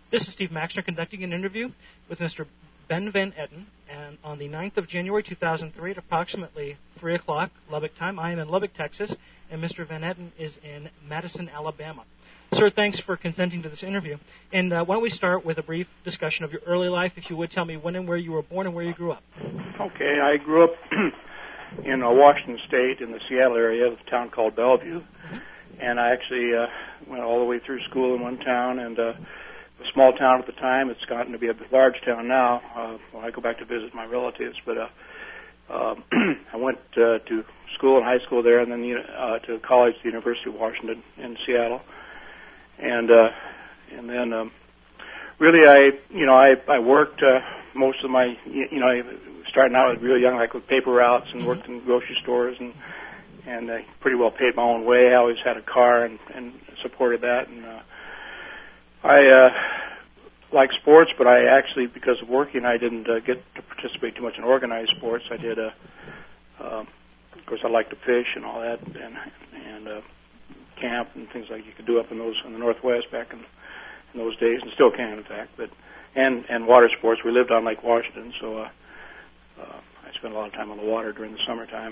This is Steve Maxner conducting an interview with Mr. Ben Van Etten, and on the 9th of January 2003 at approximately 3 o'clock Lubbock time. I am in Lubbock, Texas, and Mr. Van Etten is in Madison, Alabama. Sir, thanks for consenting to this interview. And why don't we start with a brief discussion of your early life, if you would tell me when and where you were born and where you grew up. Okay, I grew up in Washington State in the Seattle area, a town called Bellevue. And I actually went all the way through school in one town, and a small town at the time. It's gotten to be a large town now when I go back to visit my relatives. But I went to school and high school there, and then to college at the University of Washington in Seattle. And then really I worked most of my, starting out as real young, like with paper routes and worked in grocery stores and pretty well paid my own way. I always had a car and supported that. And I like sports, but I actually, because of working, I didn't get to participate too much in organized sports. I did, of course, I like to fish and all that, and camp and things like you could do up in the Northwest back in those days, and still can, in fact. But and water sports. We lived on Lake Washington, so I spent a lot of time on the water during the summertime.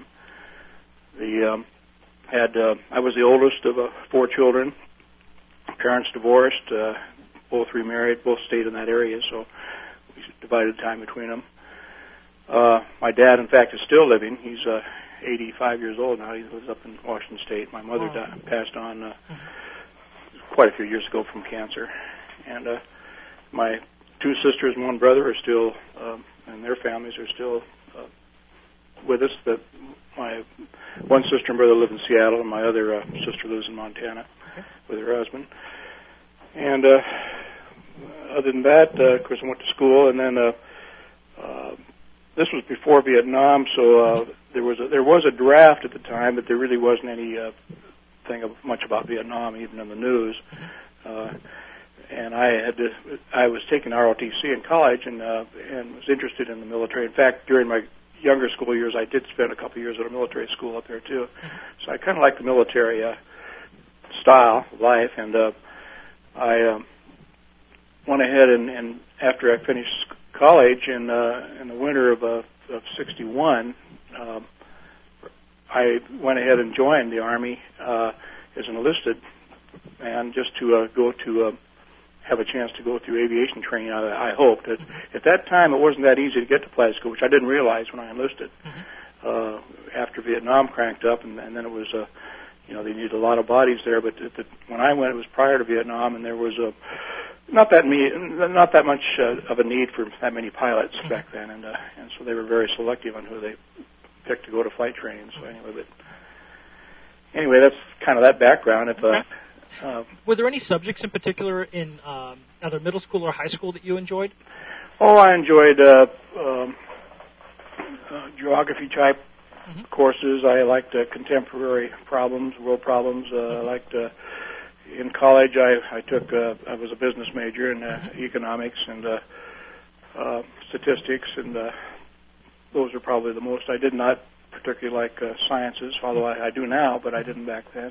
I was the oldest of 4 children. Parents divorced, both remarried, both stayed in that area, so we divided time between them. My dad, in fact, is still living. He's 85 years old now. He lives up in Washington State. My mother passed on quite a few years ago from cancer. And my 2 sisters and 1 brother are still, and their families are still with us. My one sister and brother live in Seattle, and my other sister lives in Montana with her husband. And other than that, of course, I went to school, and then this was before Vietnam, so there was a draft at the time, but there really wasn't any thing much about Vietnam, even in the news. And I was taking ROTC in college, and was interested in the military. In fact, during my younger school years, I did spend a couple of years at a military school up there too. So I kind of like the military style of life, and I went ahead and after I finished college in the winter of '61, I went ahead and joined the Army as an enlisted, and just to go to have a chance to go through aviation training. I hoped. At that time, it wasn't that easy to get to flight school, which I didn't realize when I enlisted. After Vietnam cranked up, and then it was, they needed a lot of bodies there. But when I went, it was prior to Vietnam, and there was not that much of a need for that many pilots back then, and so they were very selective on who they picked to go to flight training. So anyway, that's kind of that background. Were there any subjects in particular in either middle school or high school that you enjoyed? Oh, I enjoyed geography type courses. I liked contemporary problems, world problems. I liked in college. I was a business major in economics and statistics, and those are probably the most. I did not particularly like sciences, although I do now, but I didn't back then.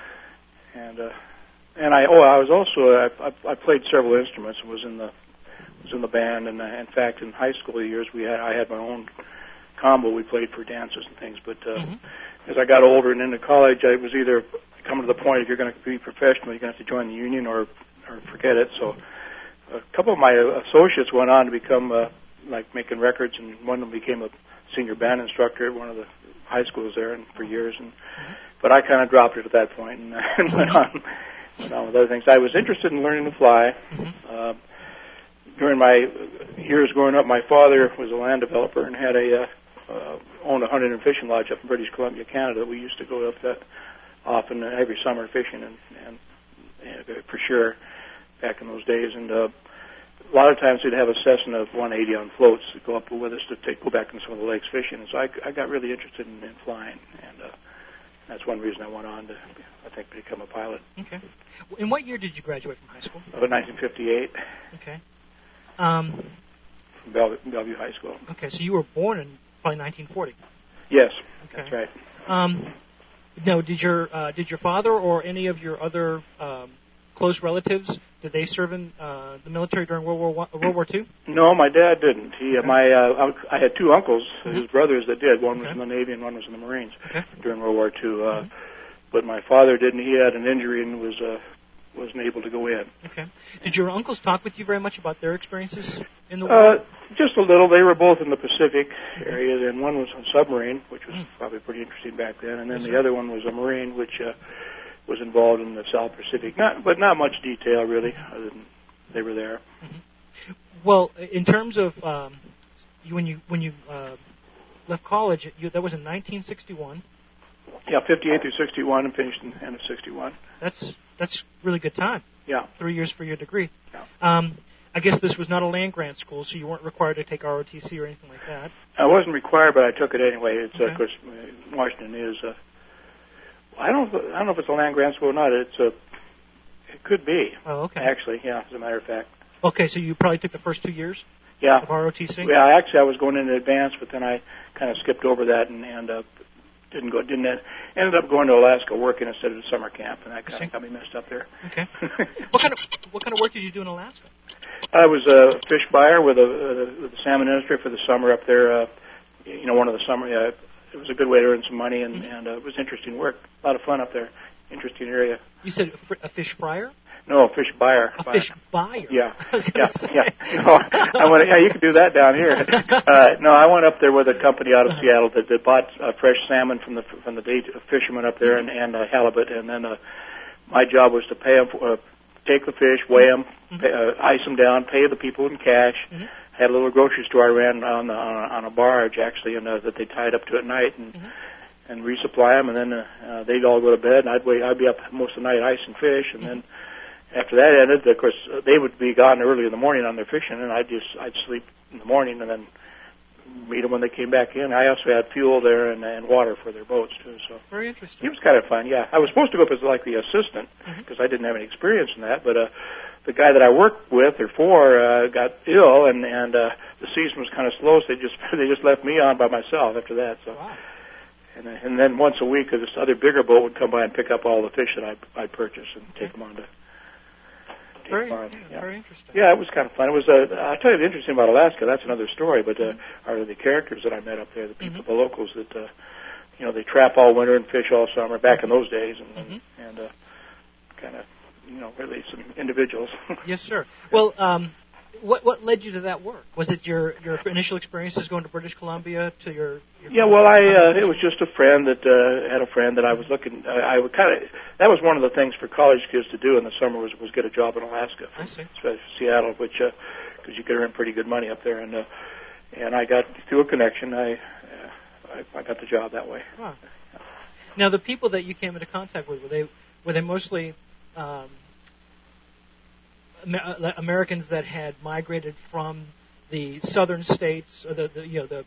And I was also I played several instruments. Was in the band, and in fact, in high school years, I had my own combo. We played for dances and things. But as I got older and into college, I was either coming to the point if you're going to be professional, you're going to have to join the union or forget it. So a couple of my associates went on to become like making records, and one of them became a senior band instructor at one of the high schools there, and for years. But I kind of dropped it at that point and went on with other things. I was interested in learning to fly. During my years growing up, my father was a land developer and had owned a hunting and fishing lodge up in British Columbia, Canada. We used to go up that often every summer fishing, and for sure back in those days. And a lot of times we'd have a Cessna of 180 on floats to go up with us to go back in some of the lakes fishing. And so I got really interested in flying, and that's one reason I went on to, I think, become a pilot. Okay. In what year did you graduate from high school? 1958. Okay. From Bellevue High School. Okay, so you were born in probably 1940. Yes, okay. That's right. Now, did your father or any of your other close relatives, did they serve in the military during World War II? No, my dad didn't. Okay. I had two uncles, Mm-hmm. his brothers, that did. One was Okay. in the Navy and one was in the Marines Okay. during World War II. Mm-hmm. But my father didn't. He had an injury and wasn't able to go in. Okay. Did your uncles talk with you very much about their experiences in the war? Just a little. They were both in the Pacific area, and one was a submarine, which was probably pretty interesting back then, and then Yes, the other one was a Marine, which was involved in the South Pacific. But not much detail, really, other than they were there. Mm-hmm. Well, in terms of when you left college, that was in 1961. Yeah, 58 through 61, and finished in the end of 61. That's really good time. Yeah. 3 years for your degree. Yeah. I guess this was not a land grant school, so you weren't required to take ROTC or anything like that. I wasn't required, but I took it anyway. It's Okay. of course, Washington is. I don't know if it's a land grant school or not. It could be. Oh, okay. Actually, yeah. As a matter of fact. Okay, so you probably took the first 2 years Yeah. of ROTC? Yeah. Actually, I was going in advance, but then I kind of skipped over that and ended up going to Alaska working instead of the summer camp, and that kind of got me messed up there. Okay. What kind of work did you do in Alaska? I was a fish buyer with the salmon industry for the summer up there. One of the summer. It was a good way to earn some money, and it was interesting work. A lot of fun up there. Interesting area. You said a fish fryer? No, a fish buyer. A fish buyer? Yeah. I was going to say. Yeah. No, you can do that down here. No, I went up there with a company out of Seattle that bought fresh salmon from the day fishermen up there and halibut, and then my job was to pay them, take the fish, weigh them, ice them down, pay the people in cash. Mm-hmm. Had a little grocery store I ran on a barge actually, and that they tied up to at night and resupply them, and then they'd all go to bed, and I'd be up most of the night icing fish, and then after that ended, of course, they would be gone early in the morning on their fishing, and I'd sleep in the morning and then meet them when they came back in. I also had fuel there and water for their boats too. So very interesting. it was kind of fun. Yeah, I was supposed to go up as like the assistant because I didn't have any experience in that, but the guy that I worked with or for got ill, and the season was kind of slow, so they just left me on by myself after that. So. Wow. And then once a week, this other bigger boat would come by and pick up all the fish that I'd purchase and take them on to. Very interesting. Yeah, it was kind of fun. It was. I'll tell you the interesting about Alaska. That's another story. But are the characters that I met up there, the people, the locals that they trap all winter and fish all summer. Back in those days, and kind of really some individuals. Yes, sir. Well, what led you to that work? Was it your initial experiences going to British Columbia to your Yeah, well, it was just a friend that had a friend that I was looking. I would that was one of the things for college kids to do in the summer was get a job in Alaska. I see. Especially Seattle, which because you could earn pretty good money up there, and I got through a connection. I got the job that way. Huh. Now, the people that you came into contact with, were they mostly Americans that had migrated from the southern states, or the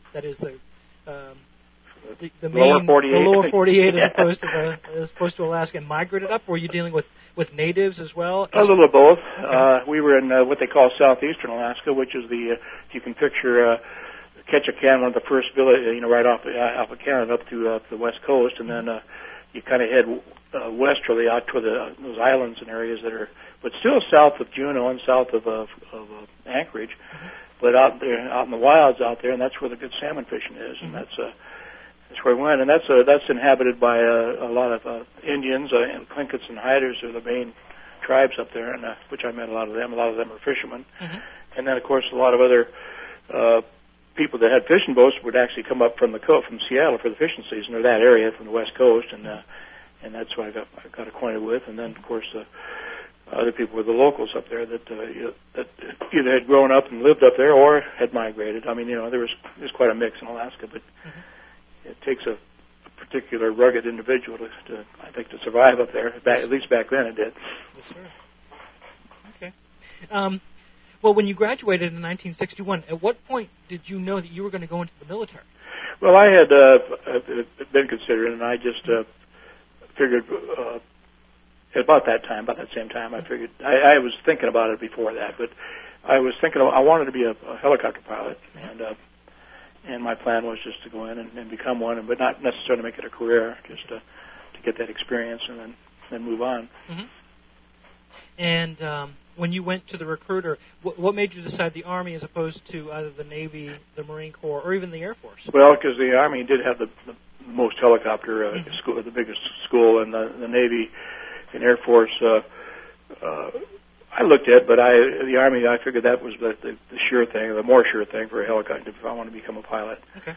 lower 48, the lower 48 as opposed to Alaska, and migrated up? Were you dealing with natives as well? A little of both. Okay. We were in what they call southeastern Alaska, which is if you can picture Ketchikan, one of the first villages, right off of Canada up to the west coast, and then you kind of head westerly out to those islands and areas that are, but still south of Juneau and south of Anchorage, but out in the wilds out there, and that's where the good salmon fishing is, and that's where we went, and that's inhabited by a lot of Indians, and Tlinkits and Hiders are the main tribes up there, and which I met a lot of them. A lot of them are fishermen, and then of course a lot of other people that had fishing boats would actually come up from Seattle for the fishing season, or that area from the west coast, and that's what I got acquainted with, and then of course other people were the locals up there that either had grown up and lived up there or had migrated. I mean, there's quite a mix in Alaska, but it takes a particular rugged individual to I think to survive up there. At least back then it did. Yes, sir. Okay. Well, when you graduated in 1961, at what point did you know that you were going to go into the military? Well, I had been considering, and I just figured about that same time, I figured I was thinking about it before that, but I was thinking I wanted to be a helicopter pilot, and my plan was just to go in and become one, but not necessarily make it a career, just to get that experience and then move on. And when you went to the recruiter, what made you decide the Army as opposed to either the Navy, the Marine Corps, or even the Air Force? Well, because the Army did have the most helicopter school, the biggest school, and the Navy and Air Force. I looked at, but the Army, I figured that was the sure thing, the more sure thing for a helicopter if I want to become a pilot. Okay.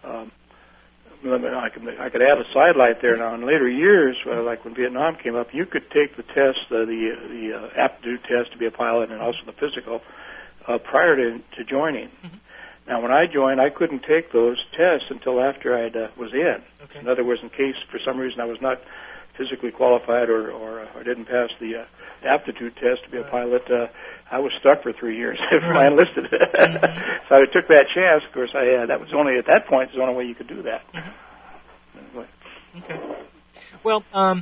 I could add a sidelight there now. In later years, like when Vietnam came up, you could take the test, the aptitude test to be a pilot, and also the physical prior to joining. Mm-hmm. Now, when I joined, I couldn't take those tests until after I was in. Okay. In other words, in case for some reason I was not physically qualified or didn't pass the aptitude test to be a pilot, I was stuck for 3 years after I enlisted. Mm-hmm. So I took that chance. Of course, that was only at that point the only way you could do that. Mm-hmm. Okay. Well,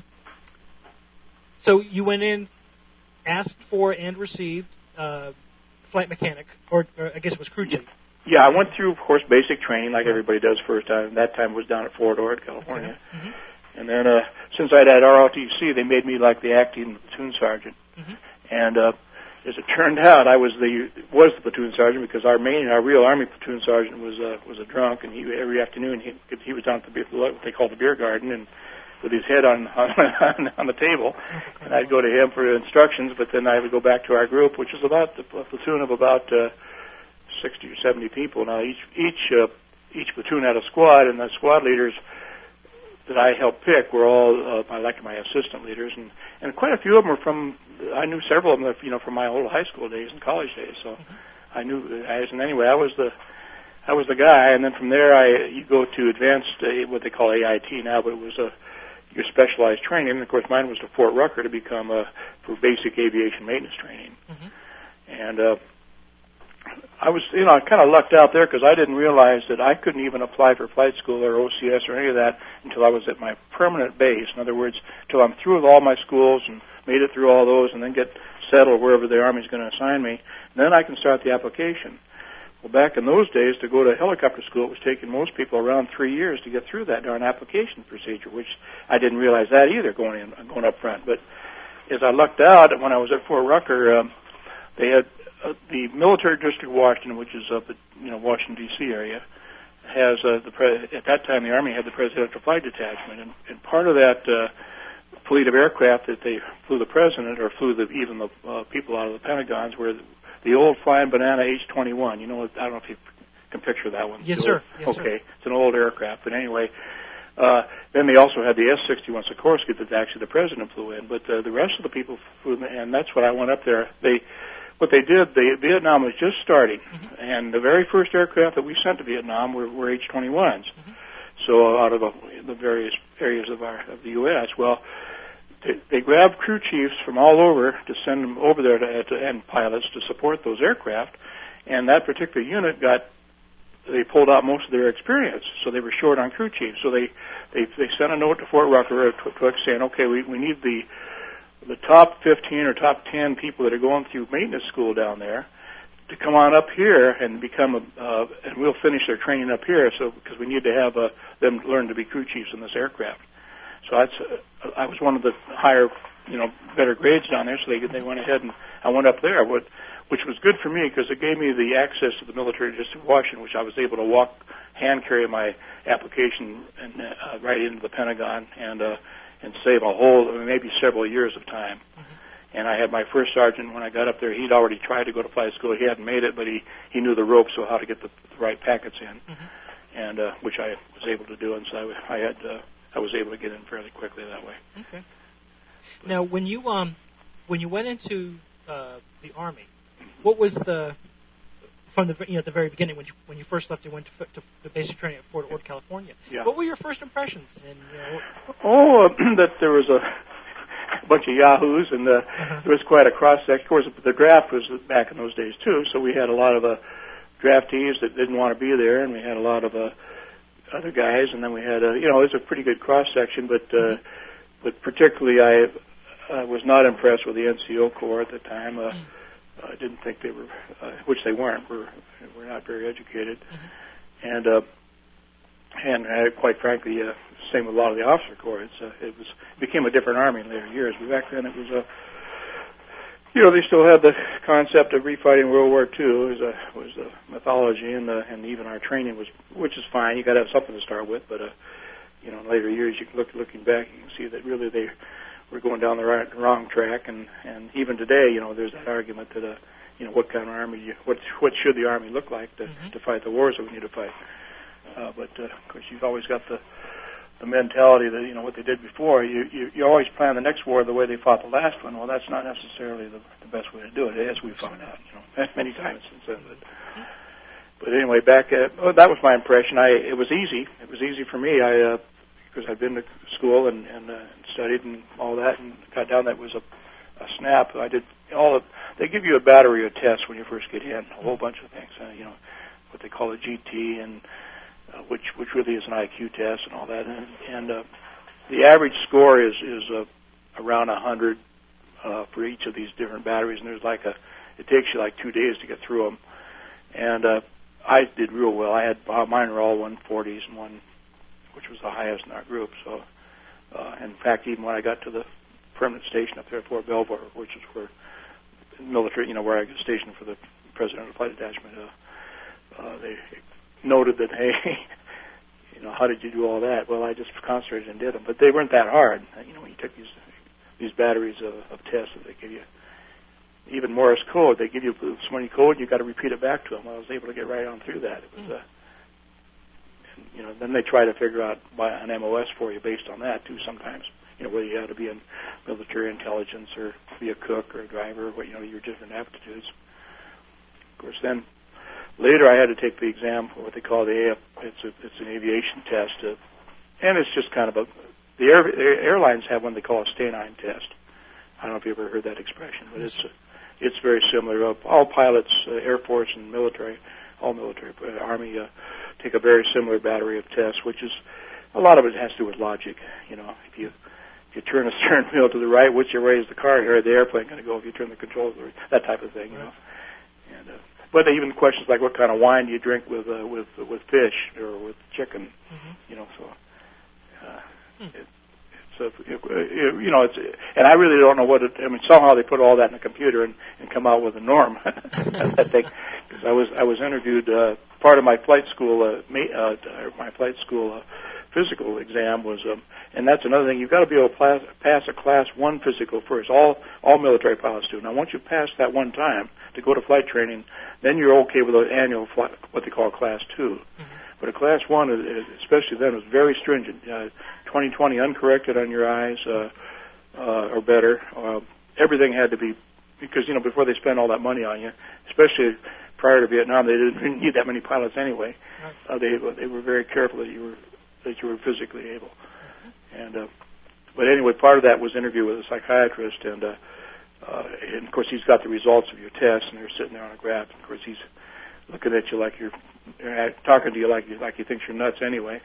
so you went in, asked for and received flight mechanic, or I guess it was crew chief. Yeah, I went through, of course, basic training like everybody does first time. That time was down at Fort Ord, California. Okay. Mm-hmm. And then since I'd had ROTC, they made me like the acting platoon sergeant. Mm-hmm. And as it turned out, I was the platoon sergeant because our real Army platoon sergeant was a drunk, and every afternoon he was down at what they call the beer garden, and with his head on the table, and I'd go to him for instructions. But then I would go back to our group, which was about a platoon of about 60 or 70 people. Now each platoon had a squad, and the squad leaders that I helped pick were all my assistant leaders, and quite a few of them were I knew several of them, from my old high school days and college days. So I knew, and anyway, I was the guy, and then from there you go to advanced, what they call AIT now, but it was your specialized training. And of course, mine was to Fort Rucker to become for basic aviation maintenance training, and I was, I kind of lucked out there because I didn't realize that I couldn't even apply for flight school or OCS or any of that until I was at my permanent base. In other words, until I'm through with all my schools and made it through all those and then get settled wherever the Army's going to assign me. And then I can start the application. Well, back in those days, to go to helicopter school, it was taking most people around 3 years to get through that darn application procedure, which I didn't realize that either going up front. But as I lucked out, when I was at Fort Rucker, they had the Military District of Washington, which is up at Washington D.C. area, has at that time the Army had the Presidential Flight Detachment, and part of that fleet of aircraft that they flew the president or flew even the people out of the Pentagons were the old Flying Banana H-21. I don't know if you can picture that one. Yes, sir. Yes, okay, it's an old aircraft, but anyway. Then they also had the S-61 Sikorsky that actually the president flew in, but the rest of the people flew, and that's what I went up there. What they did, Vietnam was just starting, and the very first aircraft that we sent to Vietnam were H-21s. So out of the various areas of the U.S., well, they grabbed crew chiefs from all over to send them over there and pilots to support those aircraft, and that particular unit they pulled out most of their experience, so they were short on crew chiefs. So they sent a note to Fort Rucker saying, okay, we need the top 15 or top 10 people that are going through maintenance school down there to come on up here and and we'll finish their training up here. So because we need to have them learn to be crew chiefs in this aircraft. So I was one of the higher, better grades down there. So they went ahead and I went up there, which was good for me because it gave me the access to the Military District of Washington, which I was able to hand carry my application and right into the Pentagon and save maybe several years of time. And I had my first sergeant, when I got up there, he'd already tried to go to flight school. He hadn't made it, but he knew the ropes of how to get the right packets in, and which I was able to do. And so I was able to get in fairly quickly that way. Okay. Now, when you went into the Army, what was from the very beginning when you first left, you went to the basic training at Fort Ord, California. Yeah. What were your first impressions? That there was a bunch of yahoos, and there was quite a cross section. Of course, the draft was back in those days too, so we had a lot of draftees that didn't want to be there, and we had a lot of other guys, and then we had it was a pretty good cross section, but particularly I was not impressed with the NCO Corps at the time. I didn't think they were, which they weren't. We're not very educated, and quite frankly, same with a lot of the officer corps. It became a different Army in later years. But back then, it was They still had the concept of refighting World War II. Was the mythology, and even our training was, which is fine. You got to have something to start with, but in later years, you can looking back, you can see that really they were going down the wrong track, and even today, there's that argument that what kind of army, what should the army look like to fight the wars that we need to fight. But of course, you've always got the mentality that what they did before. You always plan the next war the way they fought the last one. Well, that's not necessarily the best way to do it, as we found out many times since then. But anyway, that was my impression. It was easy. It was easy for me. Because I'd been to school and studied and all that, and got down. That was a snap. I did they give you a battery of tests when you first get in, a whole bunch of things. What they call a GT, and which really is an IQ test and all that. And the average score is around 100 for each of these different batteries. And it takes you like 2 days to get through them. And I did real well. Mine were all 140s and one, which was the highest in our group. So, in fact, even when I got to the permanent station up there at Fort Belvoir, which is where military, where I got stationed for the President of the Flight Detachment, they noted that, hey, how did you do all that? Well, I just concentrated and did them, but they weren't that hard. When you took these batteries of tests that they give you, even Morse code, they give you so many code, you got to repeat it back to them. I was able to get right on through that. It was then they try to figure out an MOS for you based on that too. Sometimes, whether you had to be in military intelligence or be a cook or a driver, your different aptitudes. Of course, then later I had to take the exam for what they call the AF. It's an aviation test, and it's just kind of the airlines have one they call a Stanine test. I don't know if you ever heard that expression, but it's very similar. All pilots, Air Force and military, all military, Army, take a very similar battery of tests, which is a lot of it has to do with logic. If you turn a steering wheel to the right, which way is the car here? The airplane going to go? If you turn the controls, that type of thing. And but even questions like what kind of wine do you drink with fish or with chicken? It's and I really don't know what it. I mean, somehow they put all that in a computer and come out with a norm. I think because I was interviewed. Part of my flight school, physical exam was, and that's another thing. You've got to be able to pass a Class 1 physical first. All military pilots do. Now, once you pass that one time to go to flight training, then you're okay with an annual flight, what they call Class 2. But a Class 1, especially then, was very stringent. 20/20 uncorrected on your eyes, or better. Everything had to be, because before they spend all that money on you, especially prior to Vietnam, they didn't need that many pilots anyway. They were very careful that you were physically able. And but anyway, part of that was interview with a psychiatrist, and of course he's got the results of your tests, and they're sitting there on a graph. And of course he's looking at you like you're talking to you like he thinks you're nuts anyway.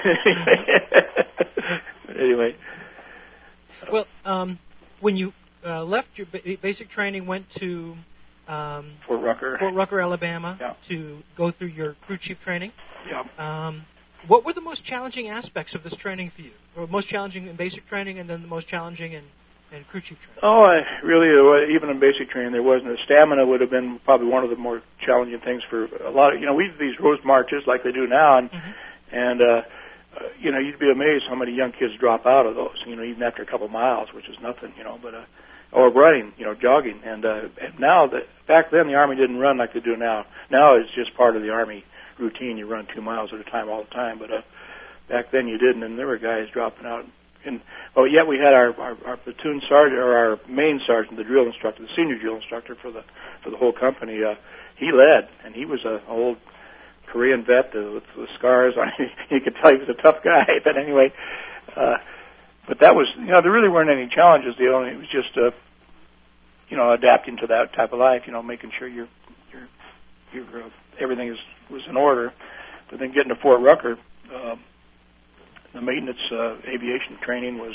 But anyway. Well, when you left your basic training, went to Fort Rucker, Alabama, to go through your crew chief training. Yeah. What were the most challenging aspects of this training for you? Or most challenging in basic training, and then the most challenging in crew chief training? Oh, even in basic training, there wasn't. Stamina would have been probably one of the more challenging things for a lot of. We do these road marches like they do now, and you'd be amazed how many young kids drop out of those. Even after a couple of miles, which is nothing. But or running, jogging, and now back then the Army didn't run like they do now. Now it's just part of the Army routine. You run 2 miles at a time all the time, but back then you didn't, and there were guys dropping out. Yet we had our platoon sergeant, or our main sergeant, the drill instructor, the senior drill instructor for the whole company. He led, and he was an old Korean vet with scars on him. You could tell he was a tough guy. But anyway, but that was, there really weren't any challenges. It was just adapting to that type of life. Making sure your everything was in order. But then getting to Fort Rucker. The maintenance aviation training was,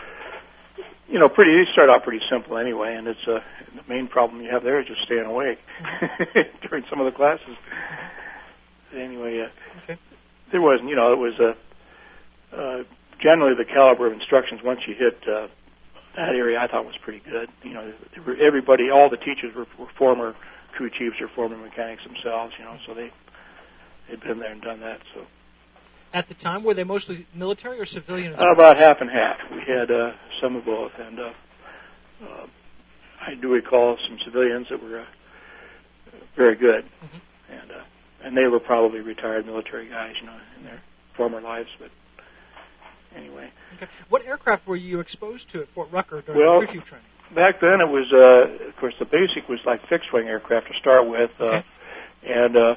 they start out pretty simple anyway, and it's the main problem you have there is just staying awake during some of the classes. Anyway, there wasn't, it was generally the caliber of instructions once you hit that area I thought was pretty good. You know, everybody, all the teachers were former crew chiefs or former mechanics themselves. You know, so they'd been there and done that. So. At the time, were they mostly military or civilian? About half and half. We had some of both, and I do recall some civilians that were very good, and they were probably retired military guys, you know, in their former lives. But anyway. Okay. What aircraft were you exposed to at Fort Rucker during the crew chief training? Back then it was, of course, the basic was like fixed-wing aircraft to start with, and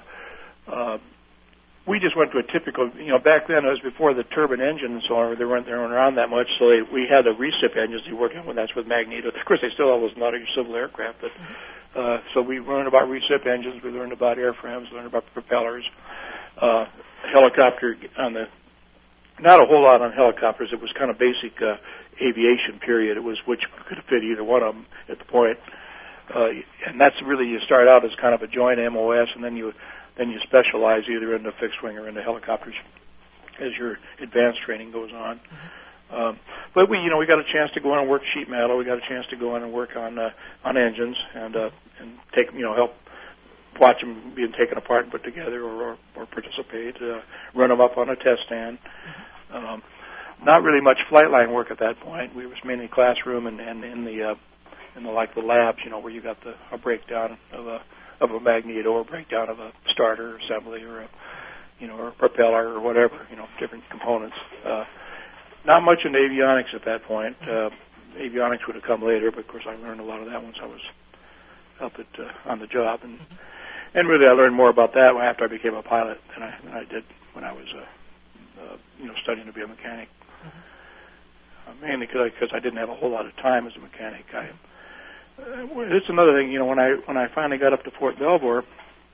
we just went to a typical, you know, back then it was before the turbine engine and so on, they weren't around that much, so we had the recip engines we worked on when that's with Magneto. Of course, they still have those, not your civil aircraft, but so we learned about recip engines, we learned about airframes, we learned about propellers, helicopter on the, not a whole lot on helicopters, it was kind of basic aviation period, it was which could fit either one of them at the point, and that's really, you start out as kind of a joint MOS, and then you specialize either into fixed wing or into helicopters as your advanced training goes on. But we got a chance to go in and work sheet metal. We got a chance to go in and work on engines and take help watch them being taken apart and put together or participate, run them up on a test stand. Not really much flight line work at that point. We was mainly classroom and in the like the labs, where you got a breakdown of a magneto or breakdown of a starter assembly or or a propeller or whatever, different components. Not much in avionics at that point. Avionics would have come later, but of course I learned a lot of that once I was up on the job, and really I learned more about that after I became a pilot than I did when I was studying to be a mechanic. Mainly because I didn't have a whole lot of time as a mechanic. It's another thing, when I finally got up to Fort Belvoir,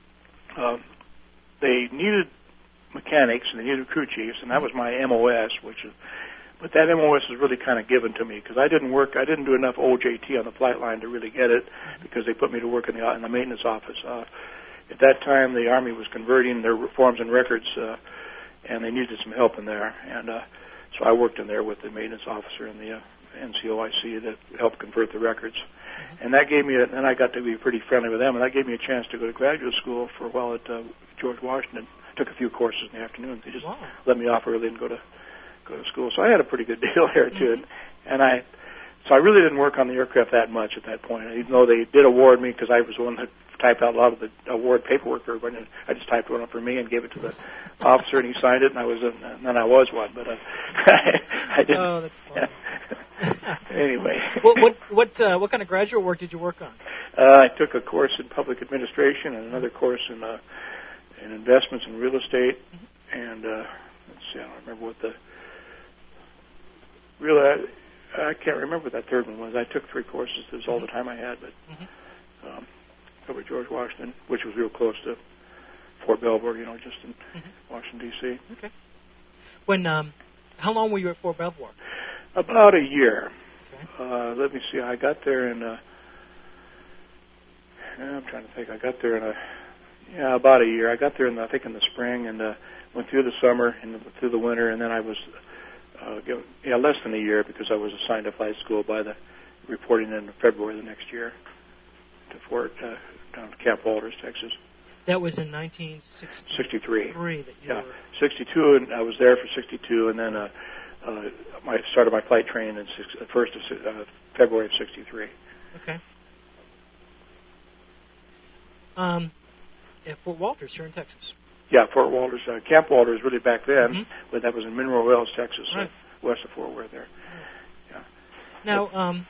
they needed mechanics and they needed crew chiefs, and that was my MOS, but that MOS was really kind of given to me because I didn't do enough OJT on the flight line to really get it because they put me to work in the maintenance office. At that time, the Army was converting their forms and records, and they needed some help in there, and so I worked in there with the maintenance officer and the NCOIC that helped convert the records. And that gave me, and I got to be pretty friendly with them, and that gave me a chance to go to graduate school for a while at George Washington. Took a few courses in the afternoon. They just let me off early and go to school. So I had a pretty good deal there too. So I really didn't work on the aircraft that much at that point, even though they did award me because I was the one that typed out a lot of the award paperwork for everybody. I just typed one up for me and gave it to the officer, and he signed it, and then I was one. But I didn't. Oh, that's funny. Anyway. What kind of graduate work did you work on? I took a course in public administration and another course in investments in real estate, and let's see, I don't remember what I can't remember what that third one was. I took 3 courses. That was all the time I had, but over George Washington, which was real close to Fort Belvoir, just in Washington, D.C. Okay. How long were you at Fort Belvoir? About a year. Okay. Let me see. I got there in. I'm trying to think. I got there in about a year. I got there in the spring and went through the summer and through the winter, and then I was less than a year because I was assigned to flight school by the reporting in February the next year to Fort down to Camp Walters, Texas. That was in 1963. That you were... 62, and I was there for 62, and then I started my flight training in February of 63. Okay. At Fort Walters here in Texas. Yeah, Fort Walters. Camp Walters really back then, but that was in Mineral Wells, Texas, right. West of Fort Worth there. Yeah. Now,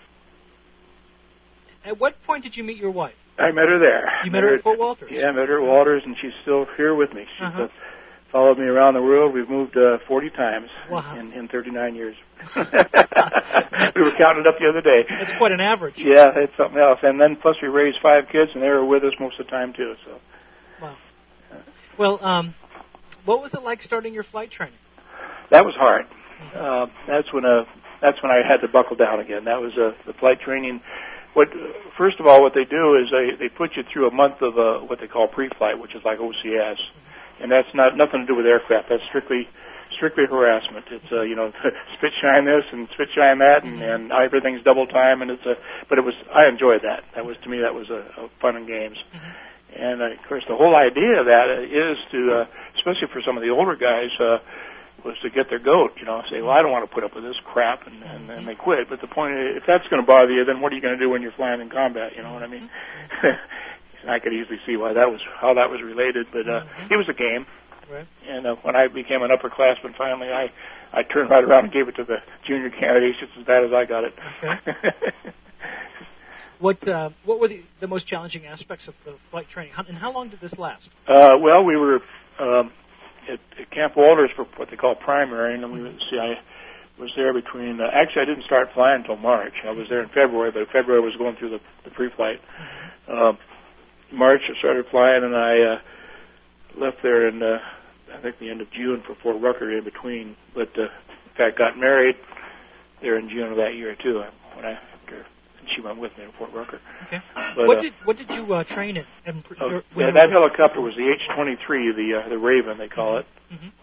at what point did you meet your wife? I met her there. You met her at Fort Walters? Yeah, I met her at Walters, and she's still here with me. She's followed me around the world. We've moved 40 times in 39 years. We were counting it up the other day. That's quite an average. Yeah, it's something else. And then plus we raised 5 kids, and they were with us most of the time, too. So. Wow. Well, what was it like starting your flight training? That was hard. That's when I had to buckle down again. That was the flight training. First of all, what they do is they put you through a month of what they call pre-flight, which is like OCS, and that's nothing to do with aircraft. That's strictly harassment. It's spit shine this and spit shine that, and everything's double time, and I enjoyed that. To me that was a fun and games. And of course the whole idea of that is to, especially for some of the older guys, was to get their goat. Say, well, I don't want to put up with this crap, and then they quit. But the point is, if that's going to bother you, then what are you going to do when you're flying in combat? You know what I mean? I could easily see how that was related, but it was a game. Right. And when I became an upperclassman, finally, I turned right around and gave it to the junior candidates just as bad as I got it. Okay. What were the most challenging aspects of the flight training, and how long did this last? Well, we were at Camp Walters for what they call primary, and then I was there between. Actually, I didn't start flying until March. I was there in February, but February was going through the pre-flight. March, I started flying, and I left there in I think the end of June for Fort Rucker in between. But in fact, got married there in June of that year too. And she went with me to Fort Rucker. Okay. But, what did you train in? That helicopter was the H-23, the Raven they call it,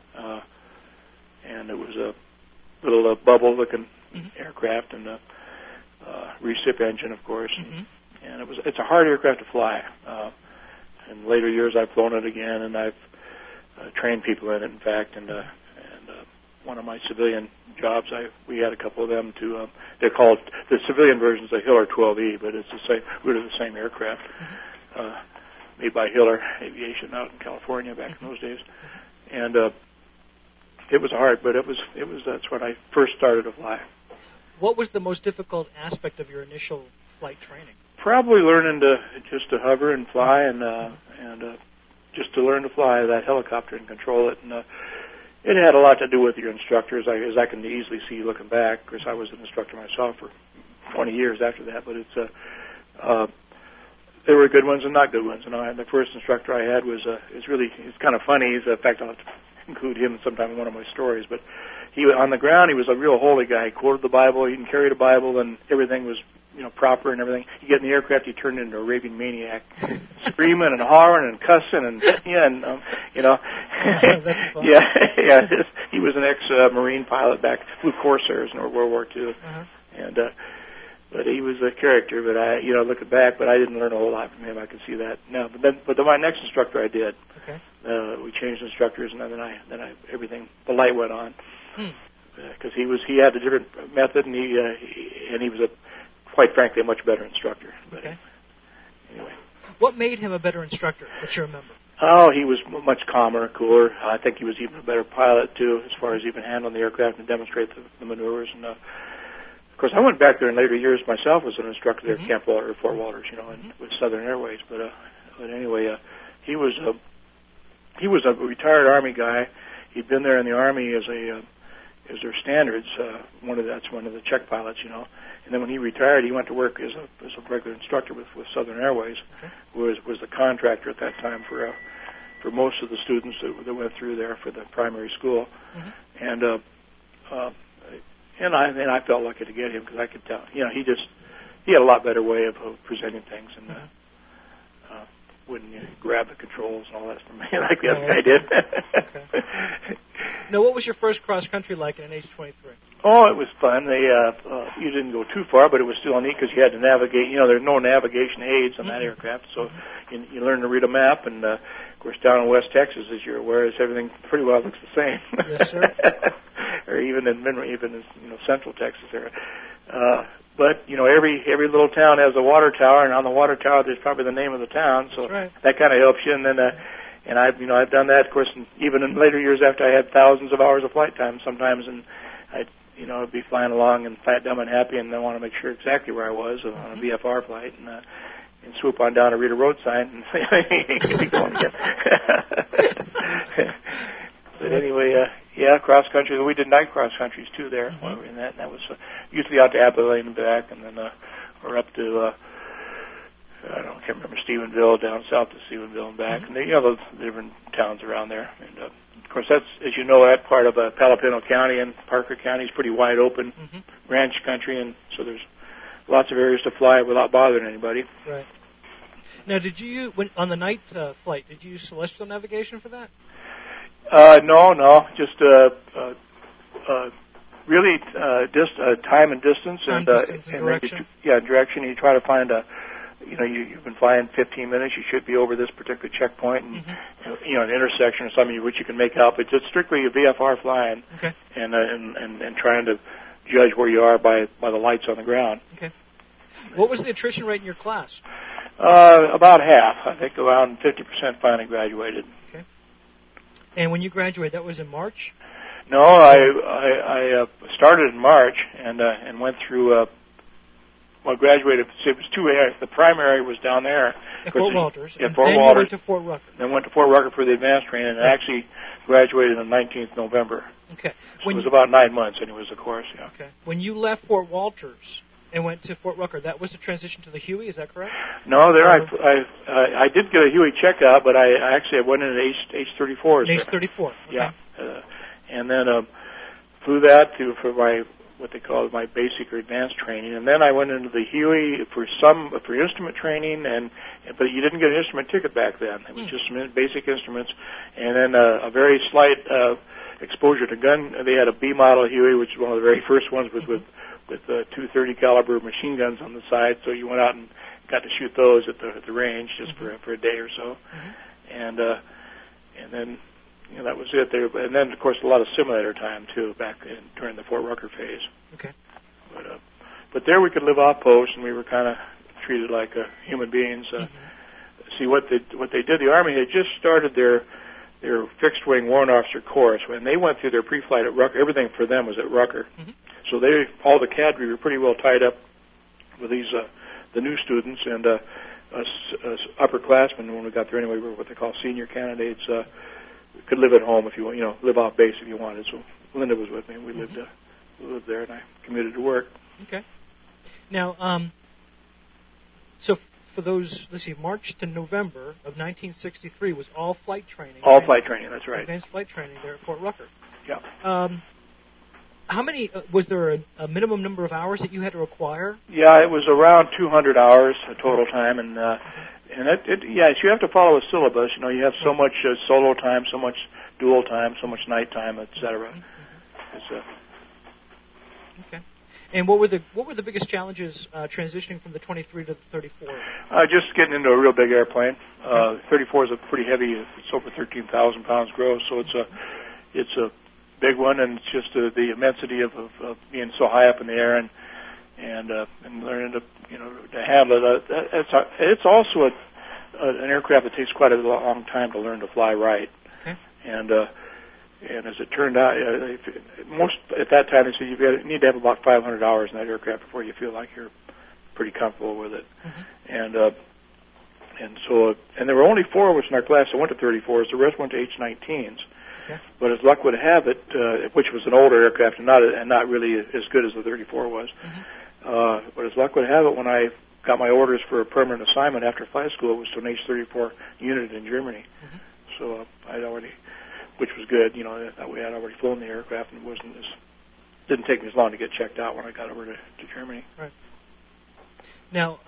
and it was a little bubble-looking aircraft and a recip engine, of course. And it's a hard aircraft to fly. In later years, I've flown it again, and I've trained people in it. In fact, and one of my civilian jobs, we had a couple of them to. They're called the civilian versions of Hiller 12E, but it's the same root of the same aircraft, made by Hiller Aviation out in California back in those days. And it was hard, but that's when I first started to fly. What was the most difficult aspect of your initial flight training? Probably learning to hover and fly, and just to learn to fly that helicopter and control it. And it had a lot to do with your instructors, as I can easily see looking back, because I was an instructor myself for 20 years after that. But there were good ones and not good ones. And the first instructor I had it's kind of funny. In fact, I'll include him sometime in one of my stories. But on the ground, he was a real holy guy. He quoted the Bible, he carried a Bible, and everything was proper and everything. You get in the aircraft, you turn into a raving maniac, screaming and hollering and cussing and That's fun. yeah. He was an ex-Marine pilot flew Corsairs in World War II, and but he was a character. But looking back, but I didn't learn a whole lot from him. I can see that now. But my next instructor, I did. Okay. We changed instructors, and then I everything. The light went on because he had a different method, and he was quite frankly, a much better instructor. But anyway. What made him a better instructor that you remember? Oh, he was much calmer, cooler. I think he was even a better pilot, too, as far as even handling the aircraft and demonstrate the maneuvers. And, of course, I went back there in later years myself as an instructor there at Camp Walters, Fort Walters, and with Southern Airways. But anyway, he was a retired Army guy. He'd been there in the Army as their standards. That's one of the check pilots, And then when he retired, he went to work as a regular instructor with Southern Airways, who was the contractor at that time for most of the students that went through there for the primary school. And I felt lucky to get him because I could tell, he had a lot better way of presenting things and wouldn't grab the controls and all that from me like the other guy did. Now, what was your first cross country like in an H-23? Oh, it was fun. You didn't go too far, but it was still neat because you had to navigate. There's no navigation aids on that aircraft, so you learn to read a map. And of course, down in West Texas, as you're aware, everything pretty well looks the same. Yes, sir. Or even in Central Texas area. But every little town has a water tower, and on the water tower there's probably the name of the town, so that kind of helps you. And then and I've done that, of course, and even in later years after I had thousands of hours of flight time sometimes, and I'd be flying along and fat, dumb, and happy, and I want to make sure exactly where I was on a VFR flight, and swoop on down to read a road sign and keep going again. But anyway, cross country. We did night cross countries too there, and that was usually out to Abilene and back, and then or up to I can't remember, Stephenville, down south to Stephenville and back, and those different towns around there. And of course, that's, as you know, that part of Palapino County and Parker County is pretty wide open ranch country, and so there's lots of areas to fly without bothering anybody. Right. Now, did you on the night flight? Did you use celestial navigation for that? No, just really time and distance, and direction. Direction. You try to find you've been flying 15 minutes. You should be over this particular checkpoint, and an intersection or something which you can make out. But just strictly a VFR flying, okay. and trying to judge where you are by the lights on the ground. Okay. What was the attrition rate in your class? About half. I think around 50% finally graduated. Okay. And when you graduated, that was in March? No, I started in March and went through. Graduated. It was 2 areas. The primary was down there at Fort Walters. At Fort Walters. You went to Fort Rucker. Then went to Fort Rucker for the advanced training, and actually graduated on 19th November. Okay. So it was about 9 months, anyways, of course. Yeah. Okay. When you left Fort Walters and went to Fort Rucker, that was the transition to the Huey. Is that correct? No, there I did get a Huey checkout, but I actually went into H-34s. H-34. Okay. Yeah. And then flew that for my what they call my basic or advanced training, and then I went into the Huey for instrument training, but you didn't get an instrument ticket back then. It was just some basic instruments, and then a very slight exposure to gun. They had a B model Huey, which was one of the very first ones, was with 230 caliber machine guns on the side. So you went out and got to shoot those at the range just for a day or so, and then. That was it there, and then of course a lot of simulator time too during the Fort Rucker phase. Okay. But there we could live off post, and we were kind of treated like human beings. See what they did. The Army had just started their fixed wing warrant officer course when they went through their pre-flight at Rucker. Everything for them was at Rucker, so all the cadre were pretty well tied up with these the new students and us upperclassmen when we got there anyway. We were what they call senior candidates. Could live at home if you want, live off base if you wanted. So Linda was with me. We lived there, and I commuted to work. Okay. Now, so for those, let's see, March to November of 1963 was all flight training. All flight training, that's right. Advanced flight training there at Fort Rucker. Yeah. How many, was there a minimum number of hours that you had to require? Yeah, it was around 200 hours total time, and yes, you have to follow a syllabus. You have so much solo time, so much dual time, so much night time, etc. Okay. And what were the biggest challenges transitioning from the 23 to the 34? Just getting into a real big airplane. 34 is a pretty heavy. It's over 13,000 pounds gross, so it's a big one, and it's just the immensity of being so high up in the air and learning to handle it. It's also an aircraft that takes quite a long time to learn to fly right. Okay. And as it turned out, at that time they said you need to have about 500 hours in that aircraft before you feel like you're pretty comfortable with it. And there were only 4 of us in our class that went to 34s. The rest went to H-19s. Okay. But as luck would have it, which was an older aircraft and not really as good as the 34 was. But as luck would have it, when I got my orders for a permanent assignment after flight school, it was to an H-34 unit in Germany. So which was good. That way I'd already flown the aircraft, and it didn't take me as long to get checked out when I got over to Germany. Right. Now,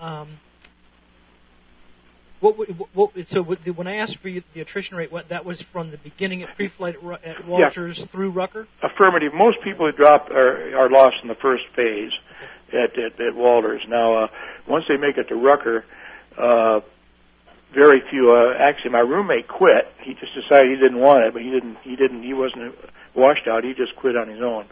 when I asked for you the attrition rate, that was from the beginning at pre-flight at Walters through Rucker? Affirmative. Most people who drop are lost in the first phase at Walters. Now, once they make it to Rucker, very few. Actually, my roommate quit. He just decided he didn't want it, but he wasn't washed out. He just quit on his own.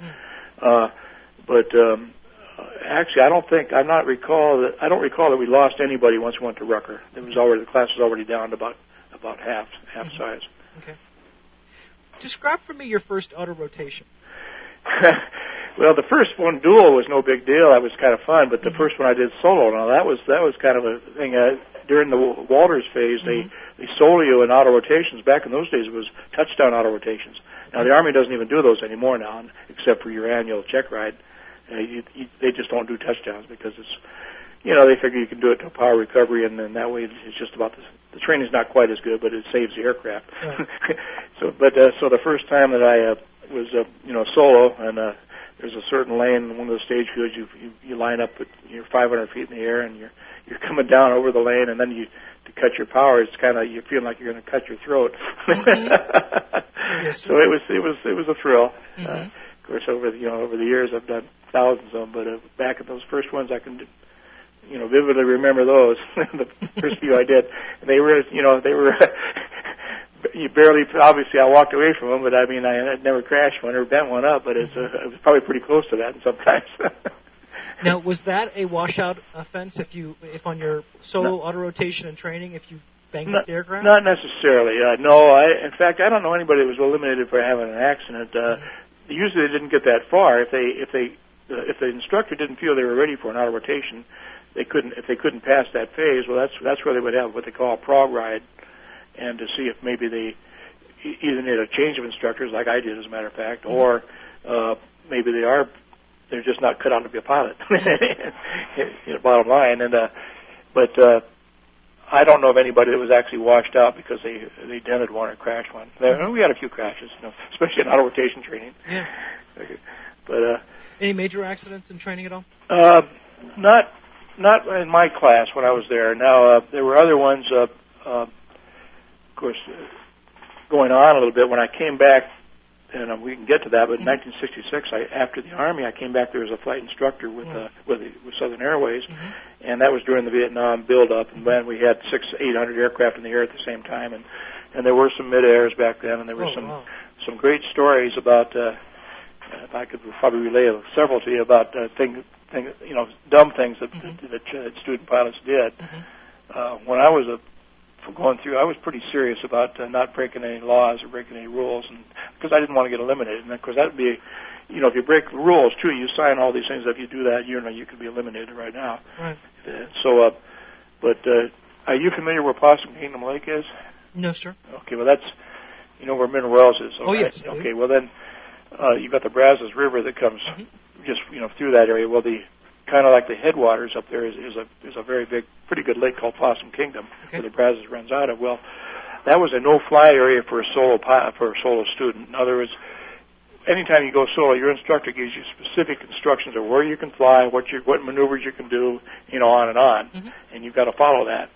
Actually, I don't recall that we lost anybody once we went to Rucker. The class was already down to about half size. Okay. Describe for me your first auto rotation. Well, the first one dual was no big deal. That was kind of fun, but the first one I did solo. Now that was kind of a thing. During the Walters phase, they solo you in auto rotations. Back in those days, it was touchdown auto rotations. Now the Army doesn't even do those anymore now, except for your annual check ride. They just don't do touchdowns because it's, they figure you can do it to power recovery, and then that way it's just about the training's not quite as good, but it saves the aircraft. Right. So the first time that I was solo, and there's a certain lane in one of the stage fields. You line up, you're 500 feet in the air, and you're coming down over the lane, and then to cut your power, it's kind of, you're feeling like you're going to cut your throat. Yes, so it was a thrill. Mm-hmm. Of course, over the years, I've done thousands of them, but back at those first ones, I can vividly remember those. The first few I did, and they were you barely, obviously I walked away from them, but I mean, I had never crashed one or bent one up, but it was probably pretty close to that sometimes. Now, was that a washout offense if on your solo auto rotation and training, if you banged up the aircraft? Not necessarily. No, in fact, I don't know anybody that was eliminated for having an accident. Usually they didn't get that far. If the instructor didn't feel they were ready for an auto rotation, if they couldn't pass that phase, well, that's where they would have what they call a prog ride, and to see if maybe they either need a change of instructors, like I did, as a matter of fact, or maybe they're just not cut out to be a pilot. Bottom line, but I don't know of anybody that was actually washed out because they dented one or crashed one. We had a few crashes, especially in auto rotation training. Yeah. But any major accidents in training at all? Not in my class when I was there. Now there were other ones. Of course, going on a little bit when I came back, and we can get to that. But in 1966, after the Army, I came back there as a flight instructor with Southern Airways, and that was during the Vietnam build-up. And then we had 600-800 aircraft in the air at the same time, and there were some mid-airs back then, and there were some great stories about. If I could probably relay several to you about dumb things that student pilots did. When I was going through, I was pretty serious about not breaking any laws or breaking any rules, and because I didn't want to get eliminated. And of course, that would be, if you break the rules too, you sign all these things. If you do that, you could be eliminated right now. Right. But are you familiar where Possum Kingdom Lake is? No, sir. Okay, well that's where Mineral Wells is. Oh, right? Yes. Okay, well then you've got the Brazos River that comes just through that area. Well, the kind of like the headwaters up there is a very big, pretty good lake called Possum Kingdom, where the Brazos runs out of. Well, that was a no-fly area for a solo student. In other words, anytime you go solo, your instructor gives you specific instructions of where you can fly, what maneuvers you can do, on and on, and you've got to follow that.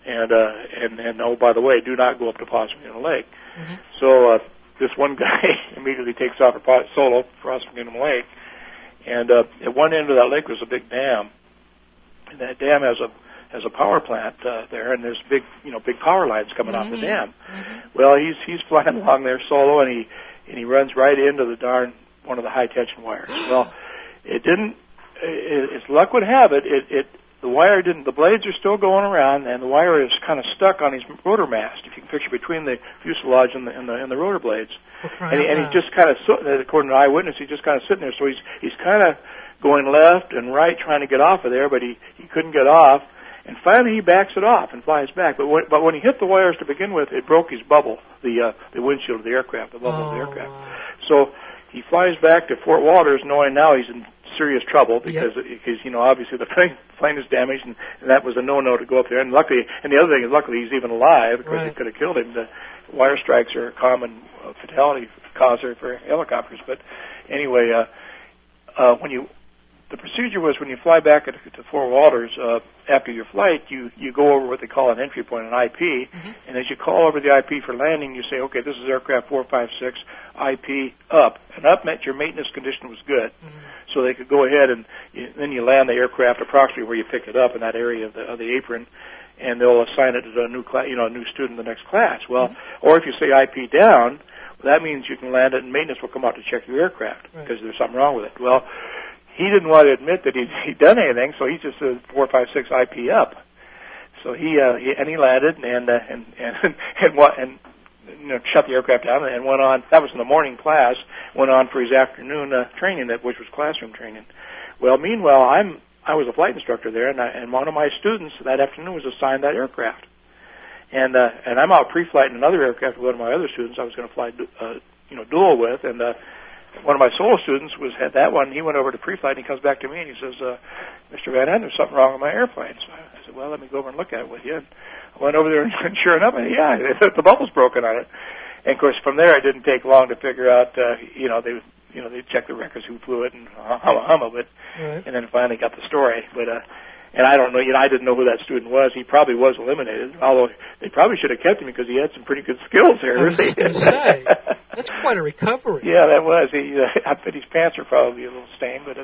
And oh, by the way, do not go up to Possum Kingdom Lake. So this one guy immediately takes off solo for Possum Kingdom Lake. And at one end of that lake was a big dam, and that dam has a power plant there, and there's big power lines coming off the dam. Well, he's flying along there solo, and he runs right into one of the high tension wires. Well, it didn't. As luck would have it, the wire didn't. The blades are still going around, and the wire is kind of stuck on his rotor mast. If you can picture between the fuselage and the rotor blades. And he's just kind of, according to eyewitness, he's just kind of sitting there. So he's kind of going left and right trying to get off of there, but he couldn't get off. And finally he backs it off and flies back. But when he hit the wires to begin with, it broke his bubble, the windshield of the aircraft, the bubble of the aircraft. So he flies back to Fort Walters, knowing now he's in serious trouble because obviously the plane is damaged, and that was a no-no to go up there. And the other thing is, luckily he's even alive, because it could have killed him. The wire strikes are a common fatality causer for helicopters. But anyway, the procedure was when you fly back to Fort Walters after your flight, you go over what they call an entry point, an IP, and as you call over the IP for landing, you say, okay, this is aircraft 456, IP up. And up meant your maintenance condition was good, so they could go ahead and then you land the aircraft approximately where you pick it up in that area of the apron, and they'll assign it to a new class, a new student in the next class. Well, or if you say IP down, that means you can land it, and maintenance will come out to check your aircraft because there's something wrong with it. Well, he didn't want to admit that he'd done anything, so he just said 456 IP up. So he landed and shut the aircraft down and went on. That was in the morning class. Went on for his afternoon training, which was classroom training. Well, meanwhile, I was a flight instructor there, and one of my students that afternoon was assigned that aircraft. And I'm out pre-flight in another aircraft with one of my other students I was going to fly dual with, and one of my solo students had that one. He went over to pre-flight, and he comes back to me, and he says, Mr. Van Etten, there's something wrong with my airplane. So I said, well, let me go over and look at it with you. And I went over there, and sure enough, the bubble's broken on it. And, of course, from there, it didn't take long to figure out, they checked the records, who flew it, and hum of it, Right. and then finally got the story. But and I don't know, I didn't know who that student was. He probably was eliminated, although they probably should have kept him because he had some pretty good skills there. I was just going to say, that's quite a recovery. Yeah, that was. I bet his pants are probably a little stained, but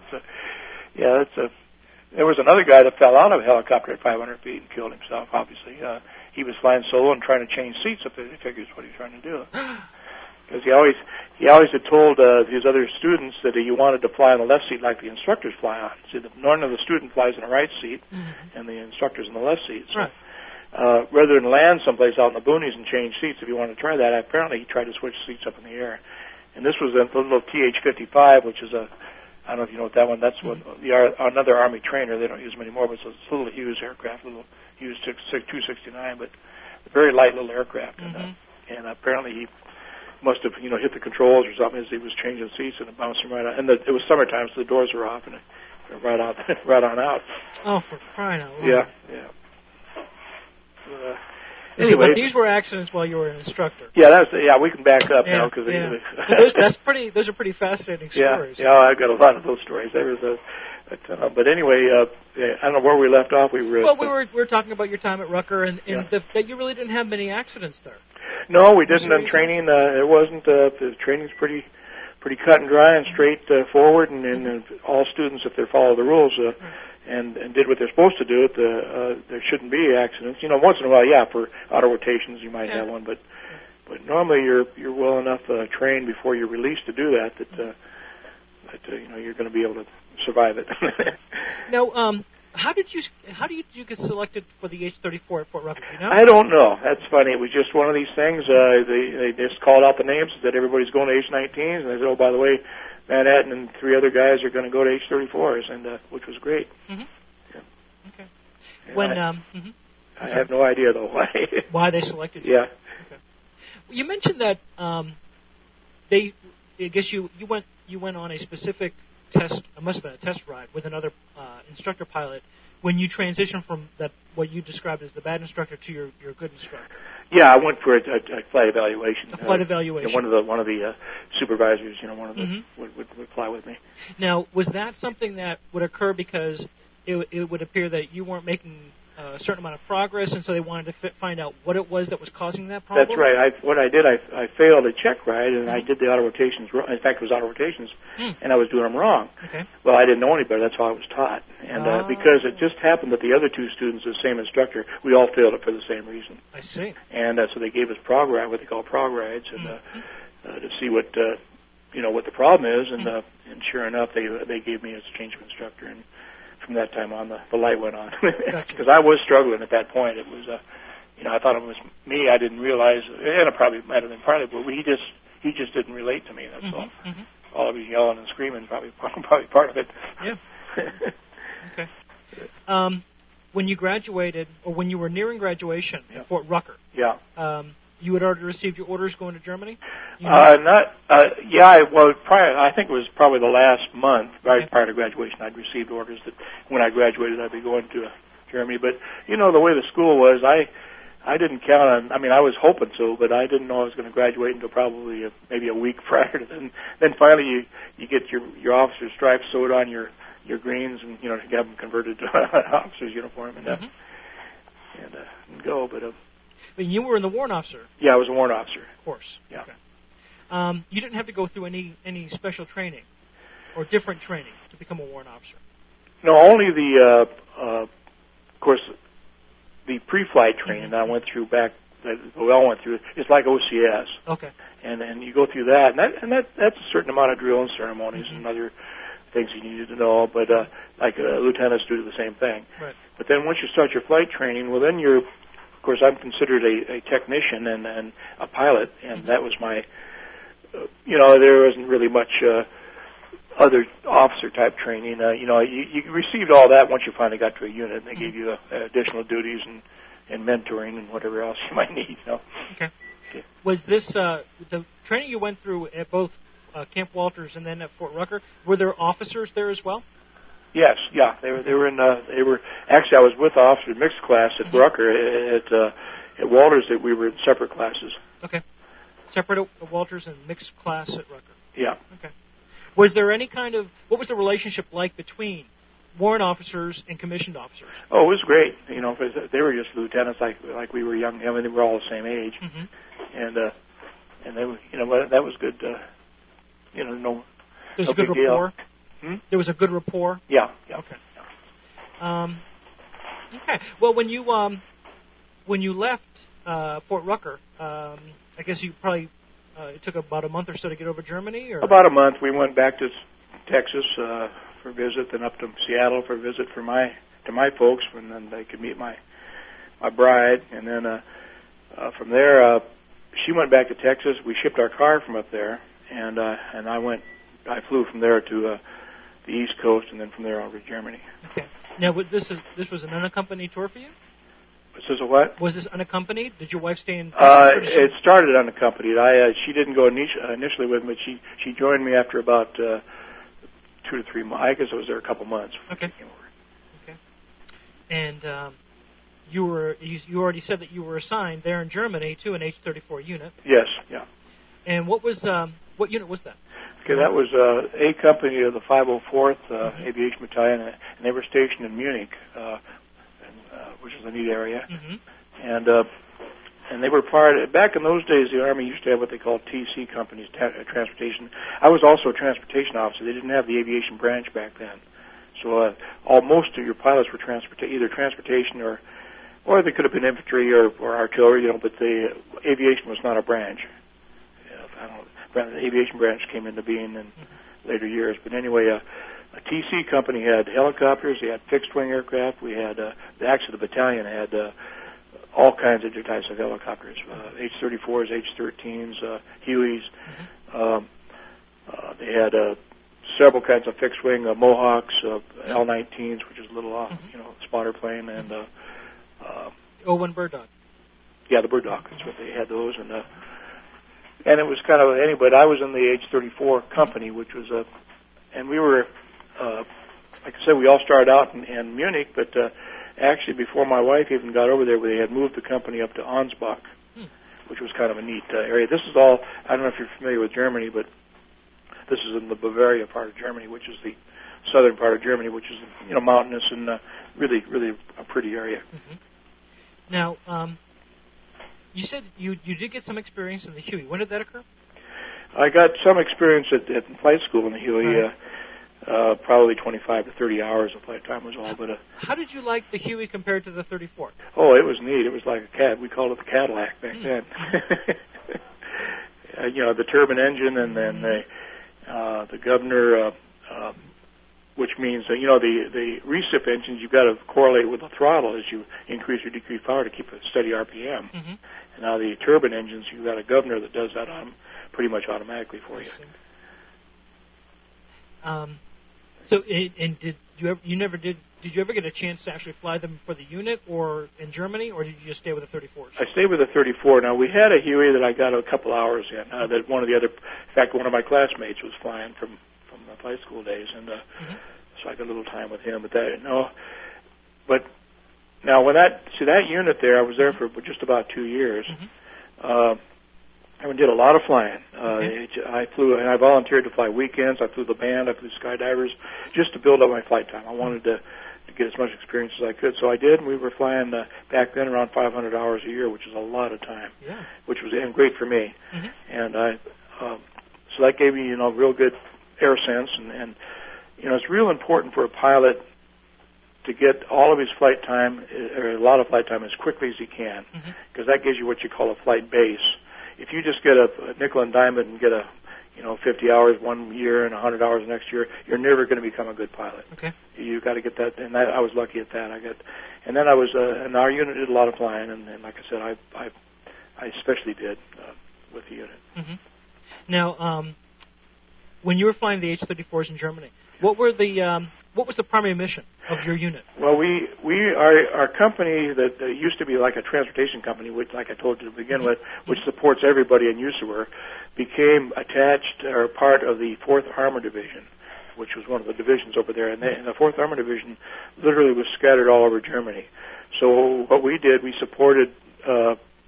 there was another guy that fell out of a helicopter at 500 feet and killed himself, obviously. He was flying solo and trying to change seats up there. He figures what he was trying to do. Because he always had told his other students that he wanted to fly on the left seat like the instructors fly on. See, none of the student flies in the right seat, and the instructor's in the left seat. So, right. rather than land someplace out in the boonies and change seats, if you wanted to try that, apparently he tried to switch seats up in the air. And this was a little TH-55, which is I don't know if you know what that one. That's what another Army trainer. They don't use them anymore, but it's a little Hughes aircraft, little Hughes 269, but a very light little aircraft. And apparently he must have, hit the controls or something as he was changing seats, and it bounced him right out. And it was summertime, so the doors were off, and it right on out. Oh, for crying out loud! Yeah. Anyway, but these were accidents while you were an instructor. Yeah, we can back up now because those are pretty fascinating stories. Yeah, I've got a lot of those stories. There was but anyway, I don't know where we left off. We were talking about your time at Rucker and that you really didn't have many accidents there. No, we didn't. On training, it wasn't. The training's pretty cut and dry and straight forward, and all students, if they follow the rules and did what they're supposed to do, there shouldn't be accidents. Once in a while, for auto rotations you might have one, but normally you're well enough trained before you're released to do that you're going to be able to survive it. Now, how did you get selected for the H-34 at Fort Rucker? Do you know? I don't know. That's funny. It was just one of these things. They just called out the names, said everybody's going to H-19s, and they said, oh, by the way, Van Etten and 3 other guys are going to go to H-34s, and which was great. Mm-hmm. Yeah. Okay. And I have no idea though why they selected you. Yeah. Okay. Well, you mentioned that I guess you went on a specific test. It must have been a test ride with another instructor pilot when you transitioned from what you described as the bad instructor to your good instructor. Yeah, I went for a flight evaluation. A flight evaluation. One of the supervisors, one of the would fly with me. Now, was that something that would occur because it would appear that you weren't making a certain amount of progress, and so they wanted to find out what it was that was causing that problem? That's right. What I did, I failed a check ride, and I did the auto rotations. In fact, it was auto rotations, and I was doing them wrong. Okay. Well, I didn't know any better. That's how I was taught. And because it just happened that the other 2 students, the same instructor, we all failed it for the same reason. I see. And so they gave us what they call prog rides, and to see what what the problem is. And sure enough, they gave me a change of instructor, and from that time on, the light went on. Because I was struggling at that point. It was, I thought it was me. I didn't realize, and it probably might have been partly, but he just didn't relate to me. That's all. Mm-hmm. All of you yelling and screaming, probably part of it. Yeah. Okay. When you graduated, or when you were nearing graduation at Fort Rucker, you had already received your orders going to Germany? I think it was probably the last month, right prior to graduation, I'd received orders that when I graduated I'd be going to Germany. But, the way the school was, I didn't count on, I was hoping so, but I didn't know I was going to graduate until probably maybe a week prior to then finally you get your officer's stripes sewed on your greens and, to get them converted to officer's uniform and go, but... you were in the warrant officer. Yeah, I was a warrant officer. Of course. Yeah. Okay. You didn't have to go through any special training or different training to become a warrant officer? No, only of course, the pre-flight training I went through that we all went through. It's like OCS. Okay. And you go through that, and that's a certain amount of drill and ceremonies and other things you needed to know, but like lieutenants do the same thing. Right. But then once you start your flight training, well, then you're, of course, I'm considered a technician and a pilot, and that was my, there wasn't really much other officer-type training. You received all that once you finally got to a unit, and they gave you additional duties and mentoring and whatever else you might need. Okay. Was this the training you went through at both Camp Walters and then at Fort Rucker? Were there officers there as well? Yes, yeah, they were actually I was with the officer mixed class at Rucker. At Walters that we were in separate classes. Okay, separate at Walters and mixed class at Rucker. Yeah. Okay. Was there any kind of, what was the relationship like between warrant officers and commissioned officers? Oh, it was great. You know, 'cause they were just lieutenants like we were young. I mean, they were all the same age, and they were, you know, that was good. You know, no There's no a good big rapport. deal. There was a good rapport. Yeah. Okay. Okay. Well, when you left Fort Rucker, I guess you probably it took about a month or so to get over Germany, or About a month. We went back to Texas for a visit, then up to Seattle for a visit to my folks, and then they could meet my bride, and then from there she went back to Texas. We shipped our car from up there, and I flew from there to the East Coast, and then from there over to Germany. Okay. Now, this was an unaccompanied tour for you? This is a what? Was this unaccompanied? Did your wife stay in? It started unaccompanied. She didn't go initially with me, but she joined me after about 2 to 3 months. I guess I was there a couple months. Okay. Okay. And you already said that you were assigned there in Germany to an H-34 unit. Yes. Yeah. And what unit was that? Okay, that was A Company of the 504th Aviation Battalion, and they were stationed in Munich, which is a neat area. And they were back in those days, the Army used to have what they called TC companies, transportation. I was also a transportation officer. They didn't have the aviation branch back then. So most of your pilots were either transportation or they could have been infantry or artillery, you know, but the aviation was not a branch. The aviation branch came into being in later years. But anyway, a TC company had helicopters, they had fixed-wing aircraft, we had, actually the battalion had all kinds of different types of helicopters, H-34s, H-13s, Hueys. They had several kinds of fixed-wing, Mohawks, L-19s, which is a little, spotter plane, and O-1 Bird Dog. Yeah, the Bird Dog. That's what they had those, and it was kind of but I was in the H-34 company, which was and we were, like I said, we all started out in Munich, but actually before my wife even got over there, they had moved the company up to Ansbach, which was kind of a neat area. This is all, I don't know if you're familiar with Germany, but this is in the Bavaria part of Germany, which is the southern part of Germany, which is, mountainous and really, really a pretty area. Now, you said you did get some experience in the Huey. When did that occur? I got some experience at flight school in the Huey, probably 25 to 30 hours of flight time was all. But how did you like the Huey compared to the 34? Oh, it was neat. It was like a cat. We called it the Cadillac back then. The turbine engine, and then the governor, which means the recip engines, you've got to correlate with the throttle as you increase or decrease power to keep a steady RPM. And now the turbine engines, you've got a governor that does that pretty much automatically for you. Did you ever get a chance to actually fly them for the unit or in Germany, or did you just stay with the 34s? I stayed with the 34. Now, we had a Huey that I got a couple hours in, that one of my classmates was flying from the flight school days, and so I got a little time with him. But now when that unit there, I was there for just about 2 years. I did a lot of flying. I flew, and I volunteered to fly weekends. I flew the band, I flew skydivers, just to build up my flight time. I wanted to get as much experience as I could, so I did. And we were flying back then around 500 hours a year, which is a lot of time. Which was great for me. And so that gave me real good air sense, and it's real important for a pilot to get all of his flight time, or a lot of flight time, as quickly as he can, because that gives you what you call a flight base. If you just get a nickel and diamond and get 50 hours one year and 100 hours the next year, you're never going to become a good pilot. You got to get that, and I was lucky at that. And then I was, and our unit did a lot of flying, and like I said, I especially did with the unit. Now, when you were flying the H-34s in Germany, what was the primary mission of your unit? Well, our company that used to be like a transportation company, which, like I told you to begin with, which supports everybody in USAWER, became attached or part of the 4th Armor Division, which was one of the divisions over there. And the 4th Armor Division literally was scattered all over Germany. So what we did, we supported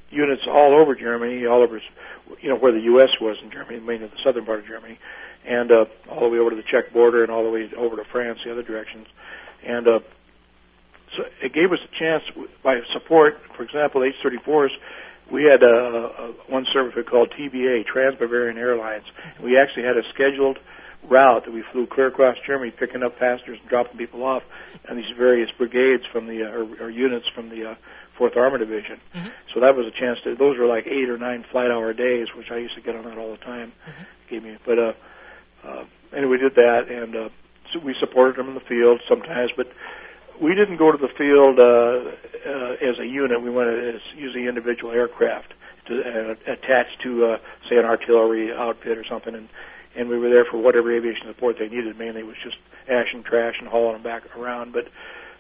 units all over Germany, all over, where the U.S. was in Germany, mainly the southern part of Germany, and all the way over to the Czech border and all the way over to France, the other directions. And so it gave us a chance by support. For example, H-34s, we had one service we called TBA, Trans-Bavarian Airlines. We actually had a scheduled route that we flew clear across Germany, picking up passengers and dropping people off on these various brigades from the or units from the 4th Armored Division. Mm-hmm. So that was a chance to. Those were like 8 or 9 flight-hour days, which I used to get on that all the time. Mm-hmm. Gave me, but anyway, we did that, and so we supported them in the field sometimes, but we didn't go to the field as a unit. We went as using individual aircraft attached to, say, an artillery outfit or something, and we were there for whatever aviation support they needed. Mainly it was just ash and trash and hauling them back around. But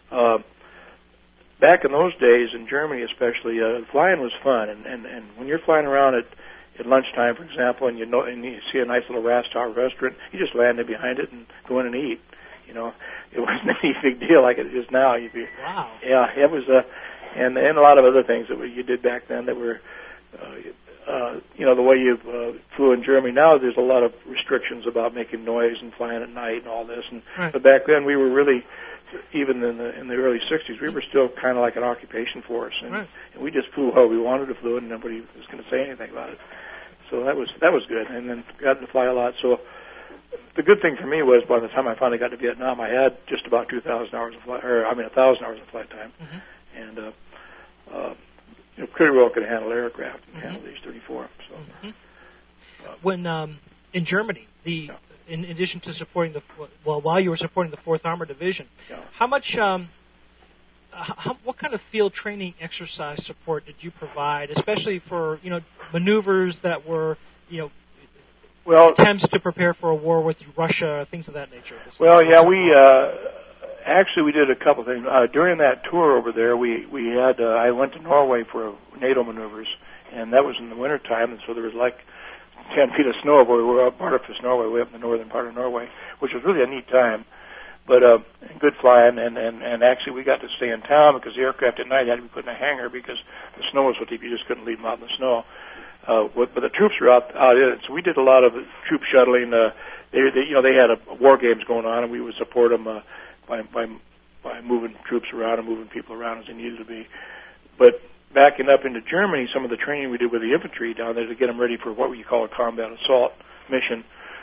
back in those days, in Germany especially, flying was fun. And when you're flying around at lunchtime, for example, and you see a nice little Rastower restaurant, you just land in behind it and go in and eat. It wasn't any big deal like it is now. Wow. Yeah, it was, and a lot of other things that you did back then that were, the way you flew in Germany. Now there's a lot of restrictions about making noise and flying at night and all this. And right. But back then we were really, even in the early '60s, we were still kind of like an occupation force, and, right. and we just flew how we wanted to fly, and nobody was going to say anything about it. So that was good, and then got to fly a lot. So the good thing for me was by the time I finally got to Vietnam, I had just about 1,000 hours of flight time, mm-hmm. and pretty well could handle aircraft and handle these 34. So mm-hmm. When in Germany, in addition to supporting while you were supporting the 4th Armored Division, how much what kind of field training exercise support did you provide, especially for maneuvers that were attempts to prepare for a war with Russia, things of that nature? Well, yeah, we did a couple things during that tour over there. We had I went to Norway for NATO maneuvers, and that was in the wintertime, and so there was like 10 feet of snow where we were up Bardufoss, Norway, way up in the northern part of Norway, which was really a neat time. But good flying, and actually we got to stay in town because the aircraft at night had to be put in a hangar because the snow was so deep you just couldn't leave them out in the snow. But the troops were out in it, so we did a lot of troop shuttling. They had war games going on, and we would support them by moving troops around and moving people around as they needed to be. But backing up into Germany, some of the training we did with the infantry down there to get them ready for what we call a combat assault mission.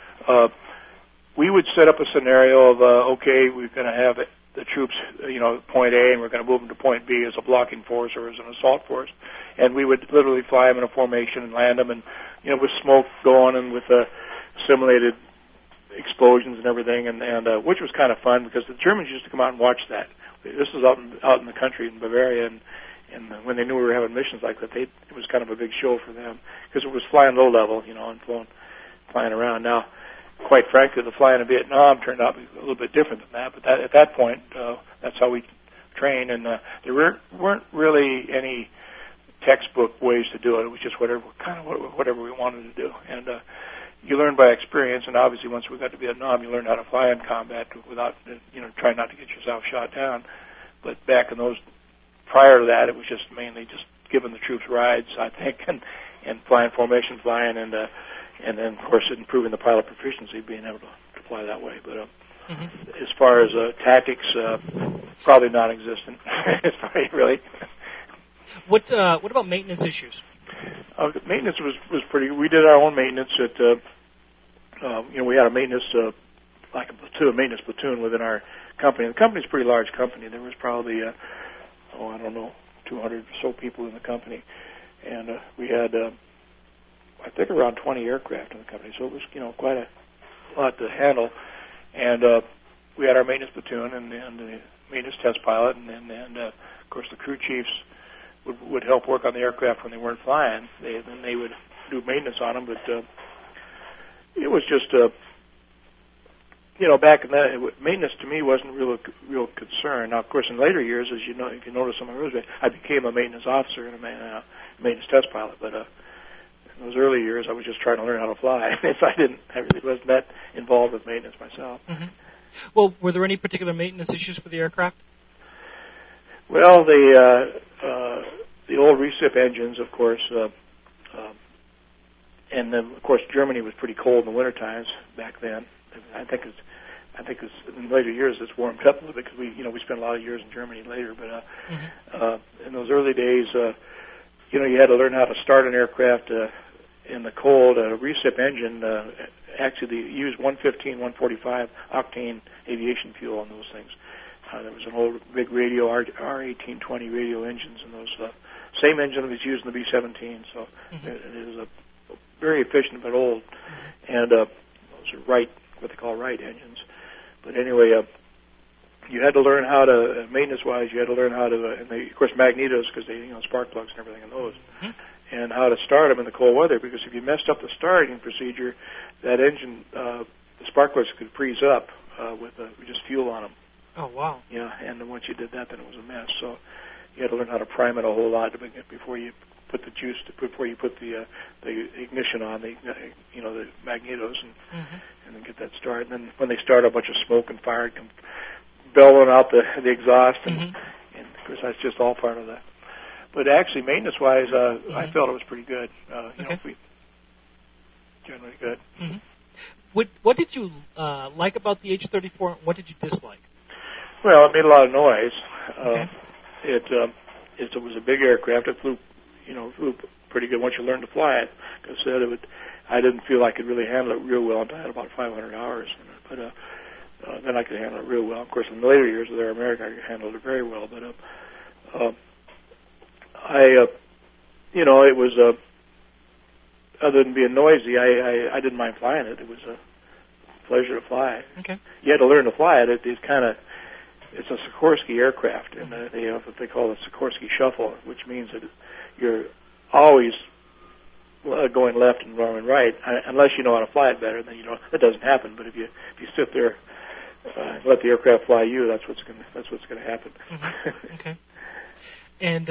We would set up a scenario of, okay, we're going to have the troops, point A, and we're going to move them to point B as a blocking force or as an assault force. And we would literally fly them in a formation and land them, and, with smoke going and with simulated explosions and everything, and which was kind of fun because the Germans used to come out and watch that. This was out in the country in Bavaria, and when they knew we were having missions like that, it was kind of a big show for them because it was flying low level, and flying around. Now, quite frankly, the flying in Vietnam turned out a little bit different than that. But at that point, that's how we trained, and there weren't really any textbook ways to do it. It was just whatever we wanted to do, and you learn by experience. And obviously, once we got to Vietnam, you learned how to fly in combat without, trying not to get yourself shot down. But back in those, prior to that, it was just mainly just giving the troops rides, I think, and flying formation flying, and then, of course, improving the pilot proficiency, being able to fly that way. But as far as tactics, probably non-existent. It's probably really. What about maintenance issues? Maintenance was pretty. We did our own maintenance at. We had a maintenance maintenance platoon within our company. The company's a pretty large company. There was probably 200 or so people in the company, and we had. I think around 20 aircraft in the company, so it was quite a lot to handle. And we had our maintenance platoon and the maintenance test pilot, and of course the crew chiefs would help work on the aircraft when they weren't flying. Then they would do maintenance on them, but it was just back in that maintenance to me wasn't real concern. Now, of course, in later years, as if you notice on my resume, I became a maintenance officer and a maintenance test pilot, but. In those early years, I was just trying to learn how to fly. I really wasn't that involved with maintenance myself. Mm-hmm. Well, were there any particular maintenance issues for the aircraft? Well, the old recip engines, of course, and then of course Germany was pretty cold in the winter times back then. I think it's in later years it's warmed up a little bit because we spent a lot of years in Germany later. But in those early days, you had to learn how to start an aircraft in the cold. A recip engine actually used 115, 145 octane aviation fuel on those things. There was an old big radio R1820 radio engines, and those same engine that was used in the B-17. So it was a very efficient but old, and those are what they call Wright engines. But anyway, you had to learn how to, maintenance-wise, you had to learn how to, and of course magnetos, because they, spark plugs and everything in those, and how to start them in the cold weather, because if you messed up the starting procedure, that engine, the spark plugs could freeze up with just fuel on them. Oh, wow. Yeah, and then once you did that, then it was a mess. So you had to learn how to prime it a whole lot before you put the ignition on, the magnetos, and then get that started. And then when they start, a bunch of smoke and fire come bellowing out the exhaust, and of course that's just all part of that. But actually, maintenance-wise, I felt it was pretty good. Generally good. What did you like about the H-34? What did you dislike? Well, it made a lot of noise. It was a big aircraft. It flew pretty good once you learned to fly it. Because I didn't feel I could really handle it real well until I had about 500 hours in it. But then I could handle it real well. Of course, in the later years of Air America, I handled it very well. But it was other than being noisy, I didn't mind flying it. It was a pleasure to fly. Okay. You had to learn to fly it. It's a Sikorsky aircraft, and they have what they call the Sikorsky shuffle, which means that you're always going left and going right, unless you know how to fly it better. Then that doesn't happen. But if you sit there and let the aircraft fly you, that's what's going to happen. Okay. And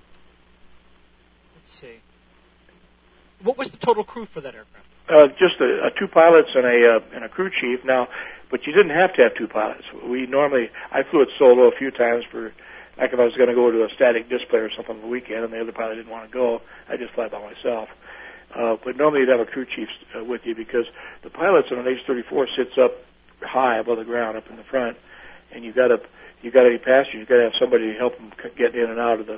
let's see, what was the total crew for that aircraft? Just two pilots and a crew chief. Now, but you didn't have to have two pilots. I flew it solo a few times like if I was going to go to a static display or something on the weekend and the other pilot didn't want to go, I just fly by myself. But normally you'd have a crew chief with you because the pilots on an H-34 sits up high above the ground up in the front, and you got any passengers, you got to have somebody to help them get in and out of the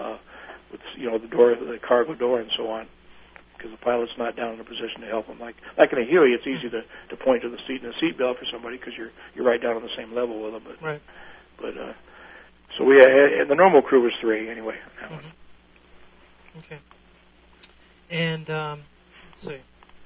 the door, the cargo door, and so on. Because the pilot's not down in a position to help them. Like in a Huey, it's easy to point to the seat and a seat belt for somebody because you're right down on the same level with them. But so we had, the normal crew was three anyway. Okay. And let's see,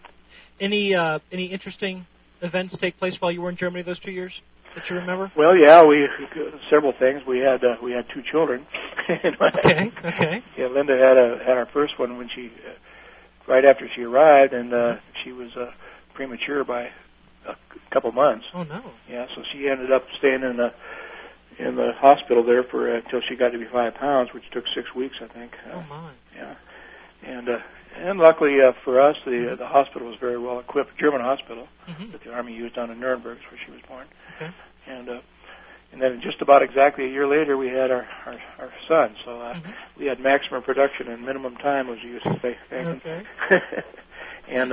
any interesting events take place while you were in Germany those 2 years that you remember? Well, yeah, several things. We had 2 children. Okay. Yeah, Linda had our first one when she. Right after she arrived, and she was premature by a couple months. Oh no! Yeah, so she ended up staying in the hospital there until she got to be 5 pounds, which took 6 weeks, I think. Oh my! Yeah, and luckily for us, the hospital was very well equipped. German hospital that the Army used down in Nuremberg, where she was born. Okay. And then just about exactly a year later, we had our son. So we had maximum production and minimum time, as you used to say. Okay. And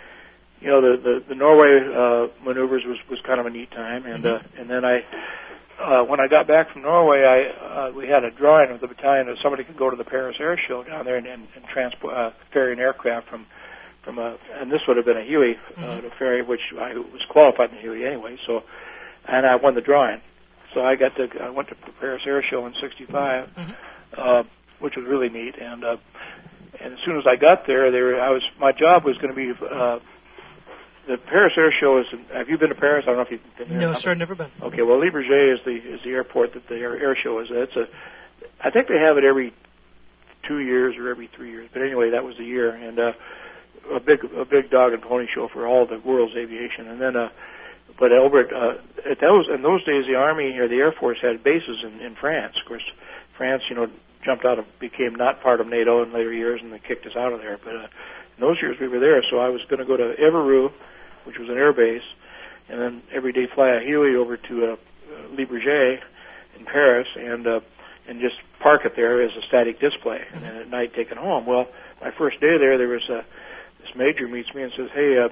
the Norway maneuvers was kind of a neat time. And then when I got back from Norway, we had a drawing of the battalion that somebody could go to the Paris Air Show down there and transport ferry an aircraft from and this would have been a Huey to ferry, which I was qualified in the Huey anyway. So, and I won the drawing. So I went to the Paris Air Show in '65, which was really neat. And as soon as I got there, my job was going to be the Paris Air Show is. Have you been to Paris? I don't know if you've been there. No, sir, never been. Okay, well, Le Bourget is the airport that the air show is. I think they have it every 2 years or every 3 years. But anyway, that was the year, and a big dog and pony show for all the world's aviation. And then. But Albert, in those days, the Army or the Air Force had bases in France. Of course, France, became not part of NATO in later years, and they kicked us out of there. But in those years, we were there, so I was going to go to Evreux, which was an air base, and then every day fly a Huey over to Le Bourget in Paris, and and just park it there as a static display, and then at night take it home. Well, my first day there was this major meets me and says, "Hey,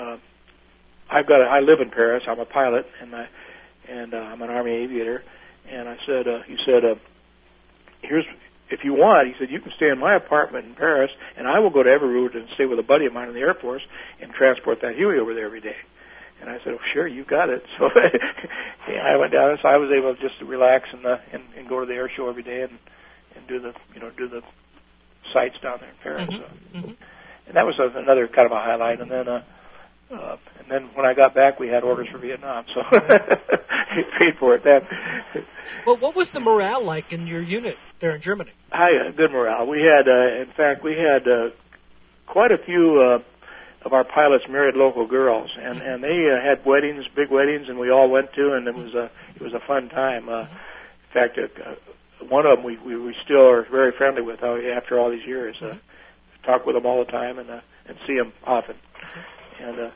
I live in Paris. I'm a pilot, and I'm an Army aviator." And I said, he said, "Here's, if you want," he said, "you can stay in my apartment in Paris, and I will go to Everett and stay with a buddy of mine in the Air Force and transport that Huey over there every day." And I said, "Oh, sure, you got it." So yeah, I went down, so I was able just to relax and go to the air show every day and do the sights down there in Paris. And that was another kind of a highlight. And then when I got back, we had orders for Vietnam, so he paid for it then. Well, what was the morale like in your unit there in Germany? Good morale. We had, in fact, quite a few of our pilots married local girls, and they had weddings, big weddings, and we all went to, and it was a fun time. In fact, one of them we still are very friendly with after all these years. Talk with them all the time and see them often. And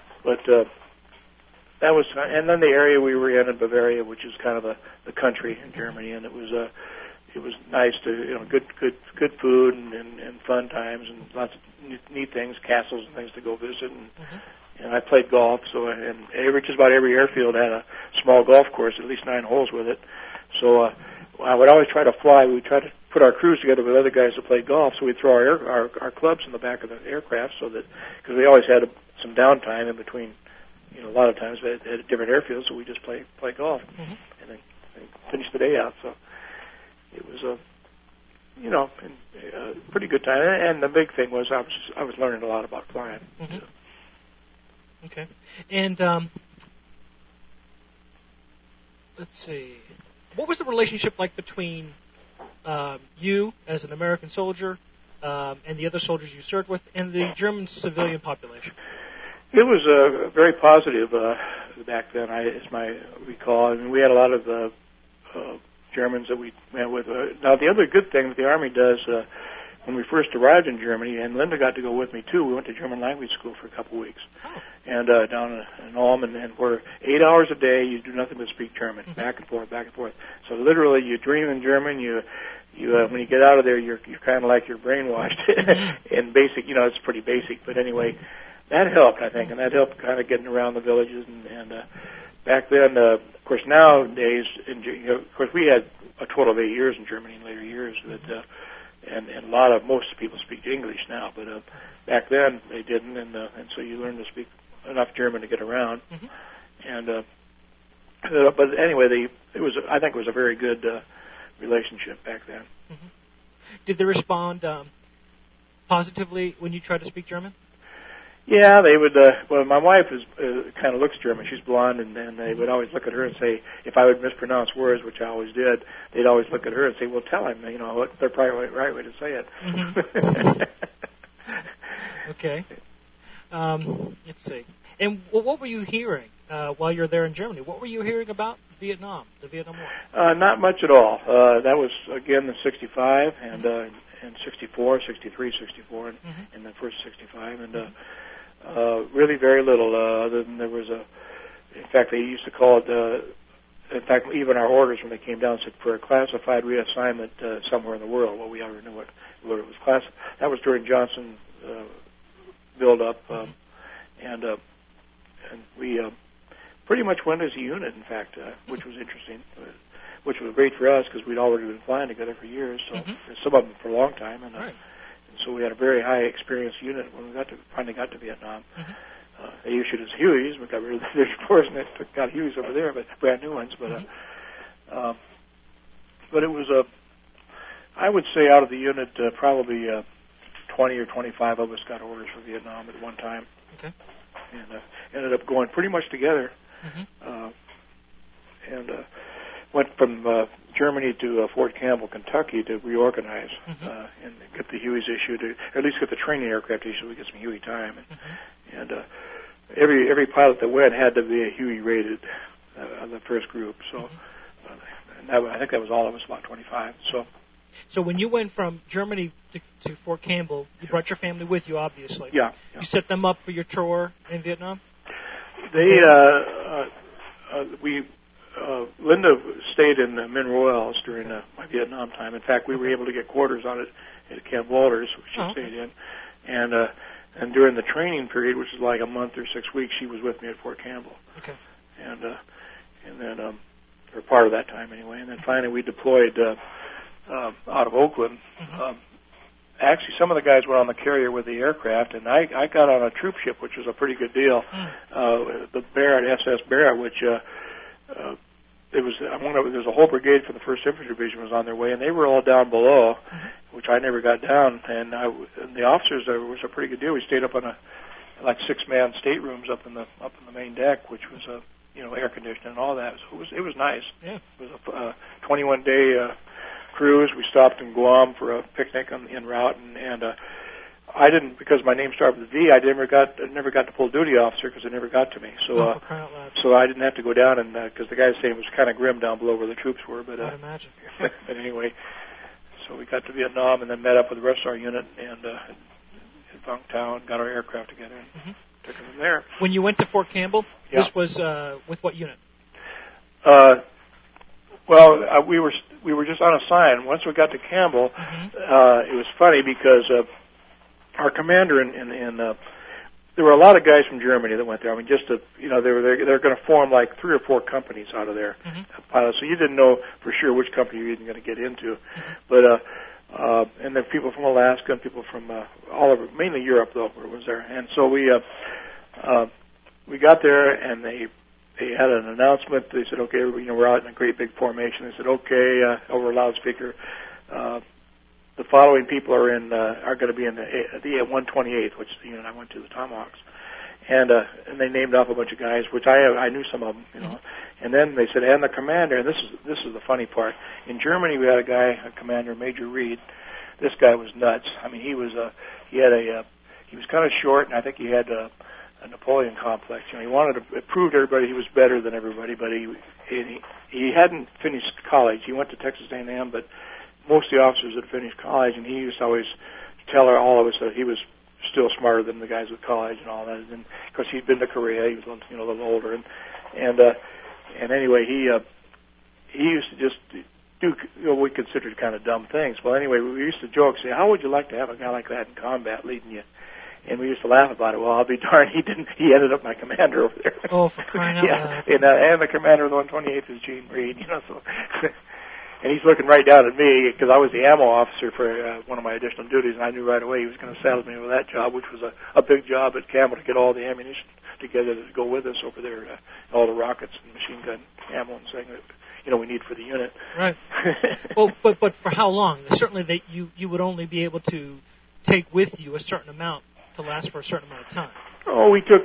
that was, and then the area we were in Bavaria, which is kind of the country in Germany, and it was nice to good food and fun times and lots of neat things, castles and things to go visit. And I played golf, and just about every airfield had a small golf course, at least 9 holes with it. So I would always try to fly. We'd try to put our crews together with other guys that played golf, so we'd throw our clubs in the back of the aircraft, so that, because we always had some downtime in between. A lot of times at different airfields, so we just play golf and then finish the day out. So it was a pretty good time. And the big thing was I was learning a lot about flying. Okay. And let's see, what was the relationship like between you as an American soldier and the other soldiers you served with and the German civilian population? It was very positive back then, as I recall. I mean, we had a lot of Germans that we met with. Now, the other good thing that the Army does, when we first arrived in Germany, and Linda got to go with me too, we went to German language school for a couple of weeks. And down in Ulm, and we're 8 hours a day, you do nothing but speak German, back and forth, back and forth. So literally, you dream in German, you when you get out of there, you're kind of like you're brainwashed. And basic, it's pretty basic, but anyway, that helped, I think, and that helped kind of getting around the villages. And back then, of course, nowadays, of course, we had a total of 8 years in Germany in later years, but and most people speak English now, but back then they didn't, and so you learn to speak enough German to get around. And but anyway, I think it was a very good relationship back then. Did they respond positively when you tried to speak German? Yeah, they would. Well, my wife kind of looks German. She's blonde, and they would always look at her and say, if I would mispronounce words, which I always did, they'd always look at her and say, "Well, tell him, what the right way to say it." Okay. Let's see. And what were you hearing while you were there in Germany? What were you hearing about Vietnam, the Vietnam War? Not much at all. That was, again, in 65 and 64, 63, 64, and then first 65, and really very little, other than there was in fact, they used to call it, in fact, even our orders when they came down said for a classified reassignment somewhere in the world. Well, we already knew what it was classified. That was during Johnson build-up, and we pretty much went as a unit, in fact, which was interesting, which was great for us because we'd already been flying together for years, so some of them for a long time, and so we had a very high experienced unit when we finally got to Vietnam. They issued us Hueys. We got rid of the Force and got Hueys over there, but brand new ones. But it was I would say out of the unit, probably 20 or 25 of us got orders for Vietnam at one time. Okay. And ended up going pretty much together. And went from Germany to Fort Campbell, Kentucky to reorganize and get the Hueys issued, or at least get the training aircraft issued. We get some Huey time. And every pilot that went had to be a Huey rated on the first group. So and I think that was all of us, about 25. So when you went from Germany to Fort Campbell, you brought your family with you, obviously. Yeah. You set them up for your tour in Vietnam? Linda stayed in Min Royals during my Vietnam time. In fact, we were able to get quarters on it at Camp Walters, which she stayed in, and during the training period, which is like a month or 6 weeks, she was with me at Fort Campbell. Okay. And then, or part of that time anyway, and then finally we deployed out of Oakland. Actually, some of the guys went on the carrier with the aircraft, and I got on a troop ship, which was a pretty good deal. The Barrett, SS Barrett, which there's a whole brigade from the 1st Infantry Division was on their way, and they were all down below, which I never got down. And the officers, it was a pretty good deal. We stayed up on like 6-man staterooms up in the main deck, which was air conditioning and all that. So it was nice. Yeah. It was a 21-day cruise. We stopped in Guam for a picnic en route, and I didn't, because my name started with a V. I never got to pull duty officer because it never got to me. So so I didn't have to go down, and because the guy was saying it was kind of grim down below where the troops were. But I'd imagine. But anyway, so we got to Vietnam and then met up with the rest of our unit and in Bangtown, got our aircraft together, and took it from there. When you went to Fort Campbell, this was with what unit? Well, we were just on a sign. Once we got to Campbell, it was funny because our commander in there were a lot of guys from Germany that went there. I mean, just to they're going to form like 3 or 4 companies out of there, pilots. So you didn't know for sure which company you were even going to get into, but and then people from Alaska and people from all over, mainly Europe though, was there. And so we got there and they had an announcement. They said, okay, we're out in a great big formation. They said, okay, over a loudspeaker, the following people are going to be in the 128th, which is the unit I went to, the Tomahawks, and they named off a bunch of guys, which I knew some of them, And then they said, and the commander. And this is the funny part. In Germany, we had a commander, Major Reed. This guy was nuts. I mean, he was kind of short, and I think he had a Napoleon complex. He wanted to prove to everybody he was better than everybody, but he hadn't finished college. He went to Texas A&M, but most of the officers had finished college, and he used to always tell all of us that he was still smarter than the guys with college and all that. And of course, he'd been to Korea. He was a little older, and anyway, he used to just do what we considered kind of dumb things. Well, anyway, we used to joke, say, "How would you like to have a guy like that in combat leading you?" And we used to laugh about it. Well, I'll be darned, he didn't. He ended up my commander over there. Oh, for crying out loud! And the commander of the 128th is Gene Reed. So. And he's looking right down at me because I was the ammo officer for one of my additional duties, and I knew right away he was going to saddle me with that job, which was a big job at Campbell to get all the ammunition together to go with us over there, all the rockets and machine gun ammo and things that we need for the unit. Right. Well, but for how long? Certainly, that you would only be able to take with you a certain amount to last for a certain amount of time. Oh, we took.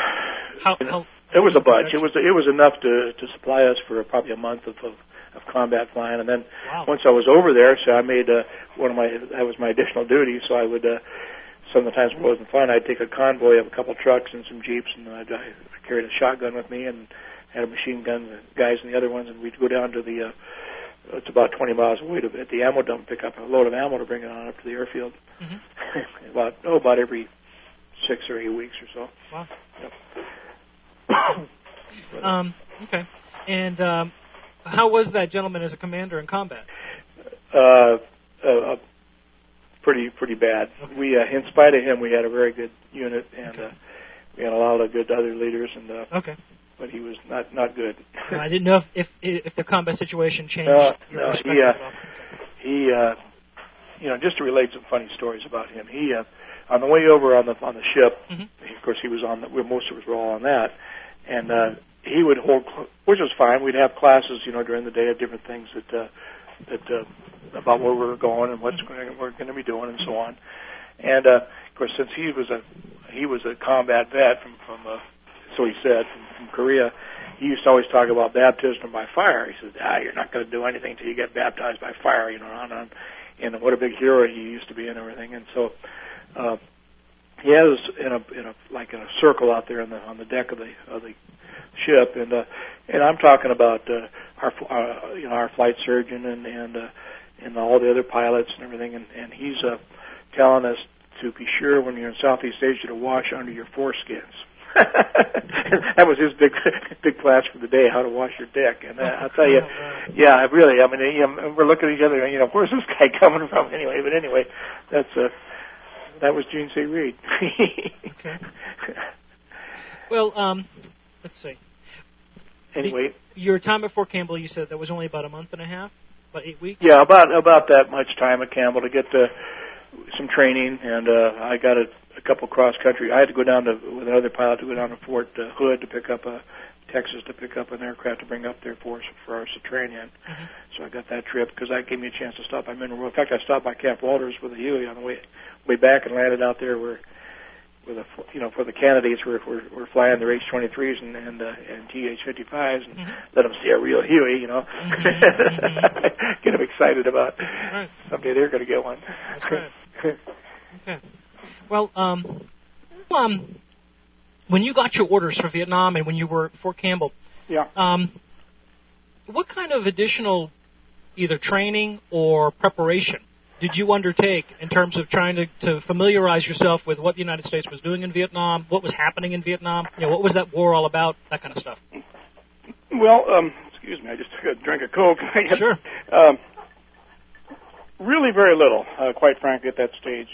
It was a bunch. It was enough to supply us for probably a month of combat flying, and then once I was over there, so I made that was my additional duty. So I would some of the times when it wasn't fun, I'd take a convoy of a couple trucks and some jeeps, and I carried a shotgun with me and had a machine gun guys in the other ones, and we'd go down to the it's about 20 miles away at the ammo dump, pick up a load of ammo to bring it on up to the airfield. About every 6 or 8 weeks or so. Wow. Yep. Okay. And how was that gentleman as a commander in combat? Pretty bad. Okay. We, in spite of him, we had a very good unit, and we had a lot of good other leaders. And okay. But he was not good. I didn't know if the combat situation changed. No. He just to relate some funny stories about him. He on the way over on the ship, of course he was most of us were all on that, and he would hold, which was fine. We'd have classes, during the day of different things that about where we were going and what we're going to be doing and so on. And of course, since he was a combat vet from so he said from Korea, he used to always talk about baptism by fire. He said, you're not going to do anything till you get baptized by fire, and what a big hero he used to be and everything. And so he has in a circle out there on the deck of the ship, and I'm talking about our flight surgeon and all the other pilots and everything, and he's telling us to be sure when you're in Southeast Asia to wash under your foreskins. That was his big class for the day: how to wash your deck. And I'll tell you, yeah, really. I mean, we're looking at each other. You know, where's this guy coming from anyway? But anyway, that was Gene C. Reed. Okay. Well, let's see. Anyway, your time before Campbell, you said that was only about a month and a half, about 8 weeks. Yeah, about that much time at Campbell to get some training, and I got a couple cross country. I had to go down with another pilot to go down to Fort Hood to pick up Texas to pick up an aircraft to bring up there for us to train in. Mm-hmm. So I got that trip because that gave me a chance to stop by Mineral. In fact, I stopped by Camp Walters with a Huey on the way back and landed out there where for the candidates we're flying their H-23s and TH-55s and let them see a real Huey, get them excited about someday they're going to get one. That's right. Okay. Well, when you got your orders for Vietnam and when you were at Fort Campbell, what kind of additional either training or preparation did you undertake in terms of trying to familiarize yourself with what the United States was doing in Vietnam, what was happening in Vietnam, what was that war all about, that kind of stuff? Well, excuse me, I just drank a Coke. Sure. Really very little, quite frankly, at that stage.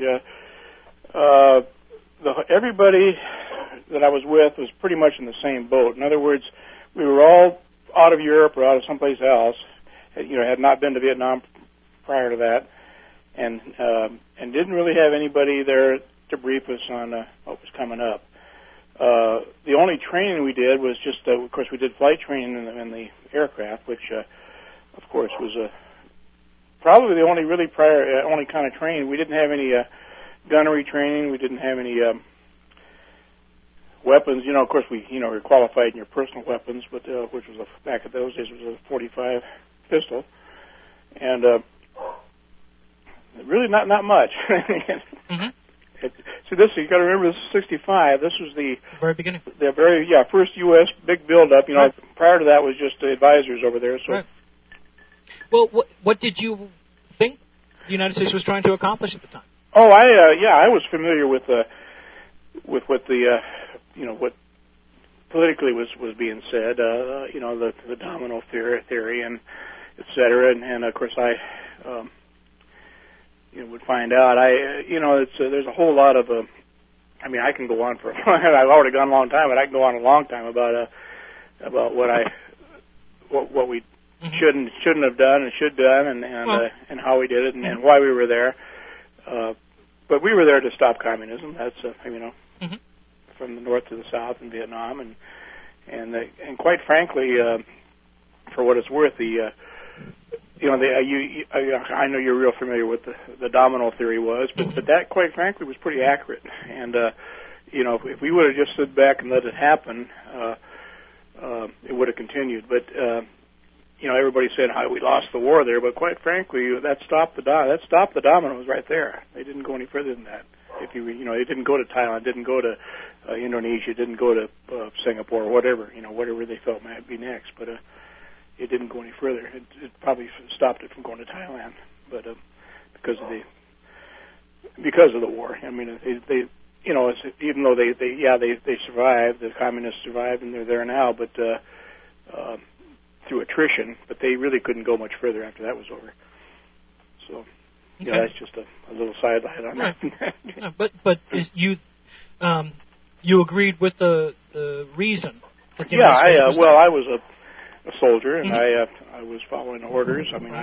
Everybody that I was with was pretty much in the same boat. In other words, we were all out of Europe or out of someplace else, had not been to Vietnam prior to that, and didn't really have anybody there to brief us on what was coming up. The only training we did was just, of course, we did flight training in the aircraft, which, of course, was probably the only really only kind of training. We didn't have any gunnery training. We didn't have any weapons. Of course, we were qualified in your personal weapons, but which was back in those days was a .45 pistol, and really not much. Mm-hmm. So you got to remember, this is '65. This was the very beginning. The first U.S. big build-up. Right. Prior to that was just advisors over there. So. Right. Well, what did you think the United States was trying to accomplish at the time? Oh, I was familiar with what the what politically was being said. The domino theory and et cetera, and of course I would find out. There's a whole lot of I can go on for I've already gone a long time, but I can go on a long time about what we shouldn't have done and should done, and how we did it, and why we were there. But we were there to stop communism. That's from the north to the south in Vietnam, and quite frankly, for what it's worth, I know you're real familiar with the domino theory but that, quite frankly, was pretty accurate. And if we would have just stood back and let it happen, it would have continued. But everybody said how we lost the war there, but quite frankly, that stopped the dominoes right there. They didn't go any further than that. They didn't go to Thailand, didn't go to Indonesia, didn't go to Singapore, whatever they felt might be next. But it didn't go any further. It probably stopped it from going to Thailand, but because of the war. I mean, they even though they survived, the communists survived, and they're there now, but through attrition. But they really couldn't go much further after that was over. So, that's just a little sidelight on that. But you agreed with the reason. That the I was a soldier, and I was following orders. I mean,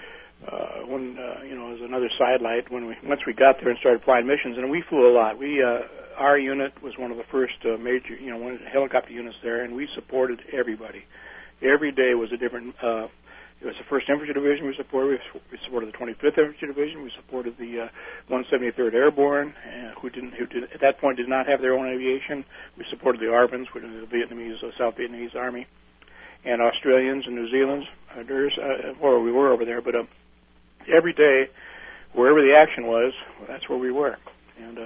as another sidelight, once we got there and started flying missions, and we flew a lot. Our unit was one of the first major, one of the helicopter units there, and we supported everybody. Every day was a different. It was the 1st Infantry Division we supported. We supported the 25th Infantry Division. We supported the 173rd Airborne, who at that point did not have their own aviation. We supported the ARVNs, which was the South Vietnamese Army, and Australians and New Zealanders, where we were over there. But every day, wherever the action was, that's where we were. And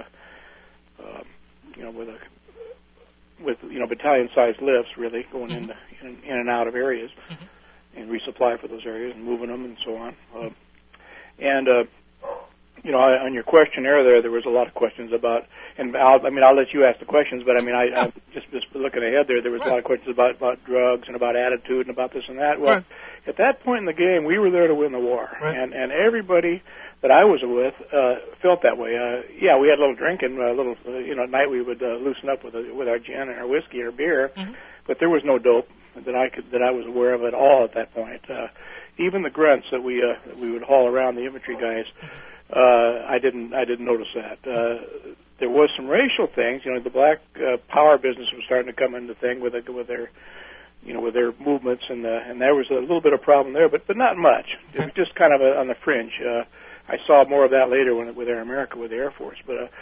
with battalion-sized lifts, really going in and out of areas, and resupply for those areas and moving them and so on. On your questionnaire there was a lot of questions about, and I'll let you ask the questions, but I'm just looking ahead there was a lot of questions about drugs and about attitude and about this and that. Well, at that point in the game, we were there to win the war, and everybody that I was with felt that way. We had a little drinking, at night we would loosen up with our gin and our whiskey or beer, but there was no dope that I was aware of at all at that point. Even the grunts that we would haul around, the infantry guys. I didn't notice that. There was some racial things. The black power business was starting to come into thing with their movements, and there was a little bit of problem there, but not much. It was just kind of on the fringe. I saw more of that later with Air America, with the Air Force.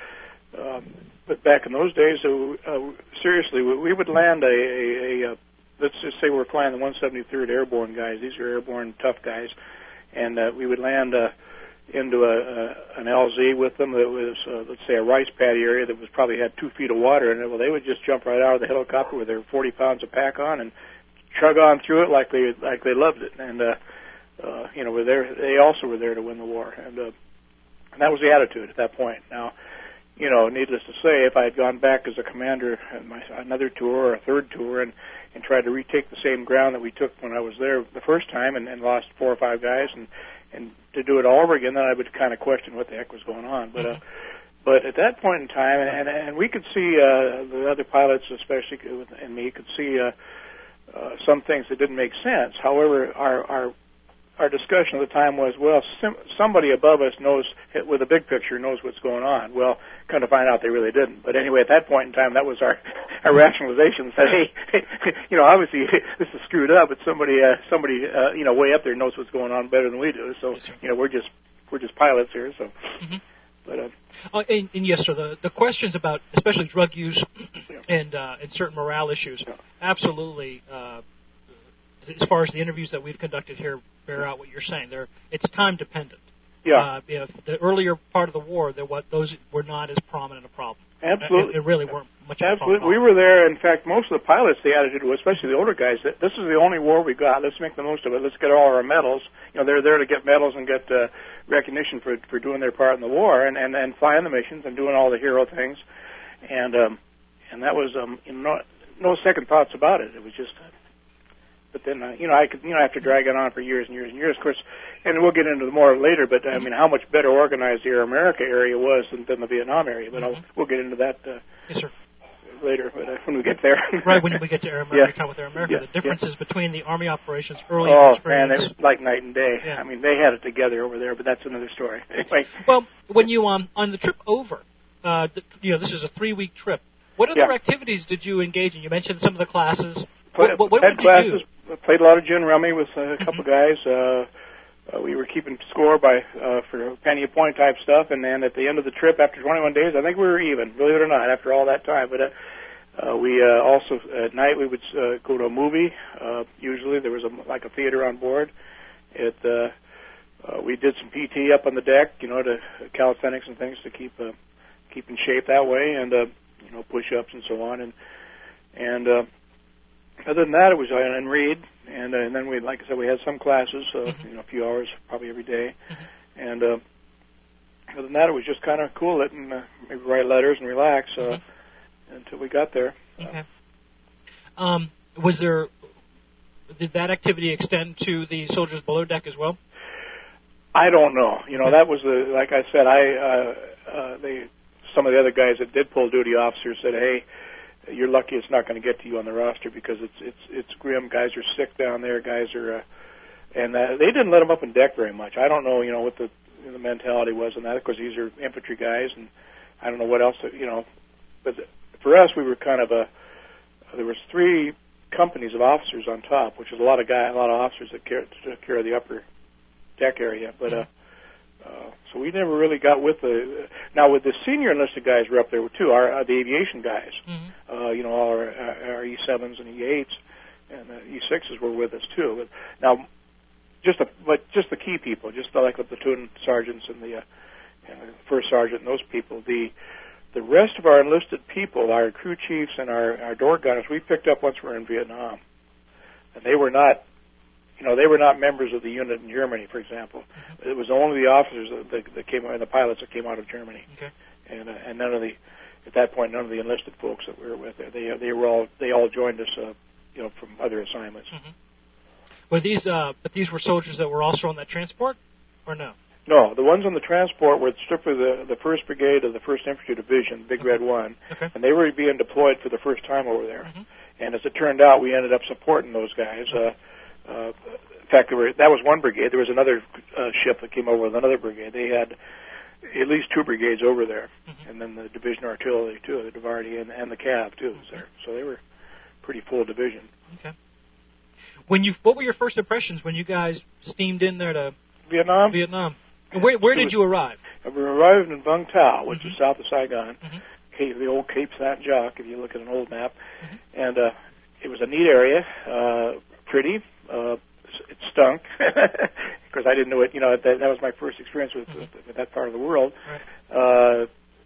But back in those days, seriously, we would land let's just say we're flying the 173rd Airborne guys. These are airborne tough guys, and we would land into an LZ with them that was, let's say, a rice paddy area that was probably had 2 feet of water in it. Well, they would just jump right out of the helicopter with their 40 pounds of pack on and chug on through it like they loved it. And were there. They also were there to win the war, and that was the attitude at that point. Now, needless to say, if I had gone back as a commander another tour or a third tour and tried to retake the same ground that we took when I was there the first time and lost 4 or 5 guys and to do it all over again, then I would kind of question what the heck was going on. But at that point in time, and we could see the other pilots, especially and me, could see some things that didn't make sense. However, our discussion at the time was, well, somebody above us knows, with a big picture, knows what's going on. Well, kind of find out they really didn't. But anyway, at that point in time, that was our rationalization. Said, hey, obviously this is screwed up, but somebody, way up there knows what's going on better than we do. So, we're just pilots here. So, but. And yes, sir. The questions about especially drug use and certain morale issues, absolutely. As far as the interviews that we've conducted here bear out what you're saying. It's time dependent. Yeah. The earlier part of the war, those were not as prominent a problem. Absolutely. It really weren't much of a problem. Absolutely. We were there. In fact, most of the pilots, the attitude was, especially the older guys, that this is the only war we got. Let's make the most of it. Let's get all our medals. They're there to get medals and get recognition for doing their part in the war and flying the missions and doing all the hero things. And that was no second thoughts about it. It was just. But then, I could, after dragging on for years and years and years, of course, and we'll get into more later, but how much better organized the Air America area was than the Vietnam area. But we'll get into that yes, sir. Later, but when we get there. Right, when we get to Air America, talk with Air America, the differences between the Army operations early experience. Oh, man, it was like night and day. Yeah. They had it together over there, but that's another story. Anyway. Well, when you, on the trip over, this is a 3-week trip, what other activities did you engage in? You mentioned some of the classes. What did you do? Played a lot of gin rummy with a couple guys. We were keeping score for penny a point type stuff, and then at the end of the trip, after 21 days, I think we were even, believe it or not, after all that time. But we also at night we would go to a movie. Usually there was a theater on board. We did some PT up on the deck, to calisthenics and things to keep in shape that way, and push-ups and so on, and other than that, it was and read, and then we, like I said, we had some classes, a few hours probably every day, and other than that, it was just kind of cool, letting maybe write letters and relax until we got there. Okay. Did that activity extend to the soldiers below deck as well? I don't know. That was like I said, some of the other guys that did pull duty officers said, hey, you're lucky it's not going to get to you on the roster because it's grim. Guys are sick down there. Guys are, and they didn't let them up on deck very much. I don't know, what the mentality was on that. Of course, these are infantry guys, and I don't know what else, But for us, we were kind of there was 3 companies of officers on top, which is a lot of officers that took care of the upper deck area. But so we never really got with now with the senior enlisted guys were up there too, the aviation guys, all our E7s and E8s and E6s were with us too. But now, just the key people, just like the platoon sergeants and the first sergeant and those people. The rest of our enlisted people, our crew chiefs and our door gunners, we picked up once we were in Vietnam, and they were not they were not members of the unit in Germany, for example. It was only the officers that came, and the pilots that came out of Germany. Okay. And none of the, at that point, none of the enlisted folks that we were with there. They all joined us, from other assignments. Were these, but these were soldiers that were also on that transport, or no? No, the ones on the transport were strictly the 1st Brigade of the 1st Infantry Division, Big Red 1, and they were being deployed for the first time over there. And as it turned out, we ended up supporting those guys. In fact, that was one brigade. There was another ship that came over with another brigade. They had at least 2 brigades over there, and then the Division Artillery, too, the DeVarty, and the Cav, too, was there. So they were pretty full division. Okay. What were your first impressions when you guys steamed in there to Vietnam? And where did you arrive? We arrived in Vung Tau, which is south of Saigon, the old Cape Saint Jacques, if you look at an old map. And it was a neat area, pretty. It stunk, because I didn't know it. That was my first experience with that part of the world. Right.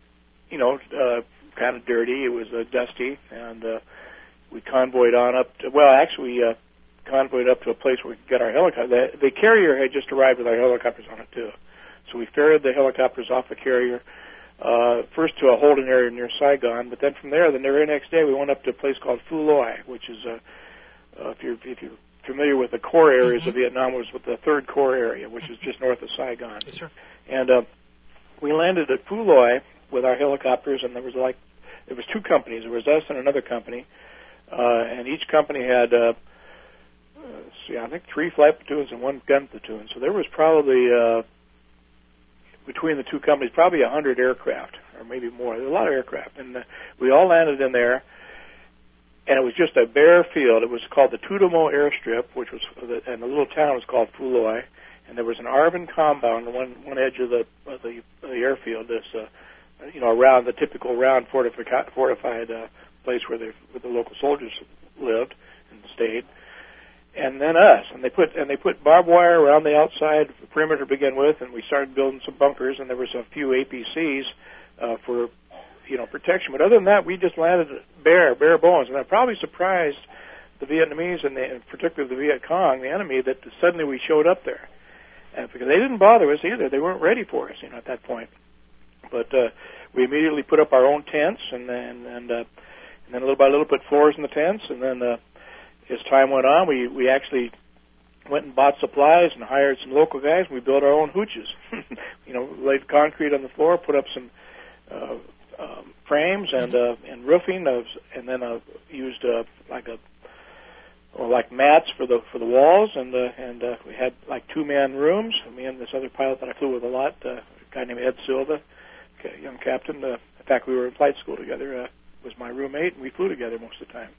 Kind of dirty. It was dusty, and we convoyed on up to, we convoyed up to a place where we could get our helicopter. The carrier had just arrived with our helicopters on it, too. So we ferried the helicopters off the carrier, first to a holding area near Saigon, but then from there, the very next day, we went up to a place called Phu Loi, which is, if you're familiar with the core areas of Vietnam, was with the 3rd Corps area, which is just north of Saigon. Yes, sir. And we landed at Phu Loi with our helicopters, and there was 2 companies. There was us and another company, and each company had, I think 3 flight platoons and 1 gun platoon. So there was probably, between the 2 companies, probably 100 aircraft, or maybe more. There were a lot of aircraft. And we all landed in there, and it was just a bare field. It was called the Tudomo Airstrip, and the little town was called Phu Loi. And there was an Arvin compound on one edge of the airfield, this, around the typical round fortified place where the local soldiers lived and stayed. And then us, and they put barbed wire around the outside perimeter to begin with, and we started building some bunkers, and there was a few APCs for protection. But other than that, we just landed bare bones, and that probably surprised the Vietnamese and particularly the Viet Cong, the enemy, that suddenly we showed up there, because they didn't bother us either. They weren't ready for us, at that point. But we immediately put up our own tents, and then little by little put floors in the tents, and then. As time went on, we actually went and bought supplies and hired some local guys, and we built our own hooches. Laid concrete on the floor, put up some frames and roofing, and then used like mats for the walls, and we had 2-man rooms. Me and this other pilot that I flew with a lot, a guy named Ed Silva, a young captain. In fact, we were in flight school together. Was my roommate, and we flew together most of the time.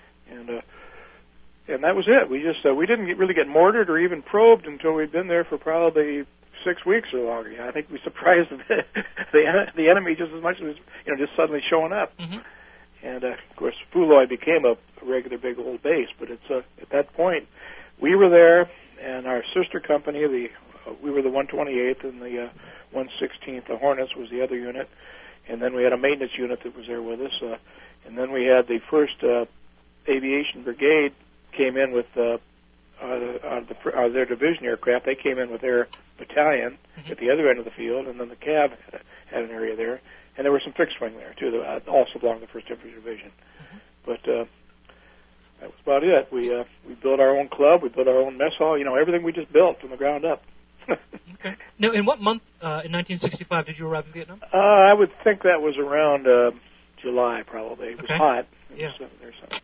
And that was it. We didn't really get mortared or even probed until we'd been there for probably 6 weeks or longer. I think we surprised the enemy just as much as just suddenly showing up. And of course, Phu Loi became a regular big old base. But it's at that point we were there, and our sister company, we were the 128th, and the 116th, the Hornets, was the other unit, and then we had a maintenance unit that was there with us, and then we had the 1st Aviation Brigade. Came in with their division aircraft. They came in with their battalion at the other end of the field, and then the Cav had an area there, and there were some fixed wing there too. That also belonged to the 1st Infantry Division. But that was about it. We built our own club. We built our own mess hall. Everything we just built from the ground up. Okay. Now, in what month in 1965 did you arrive in Vietnam? I would think that was around July, probably. It was hot. Yeah. There's some.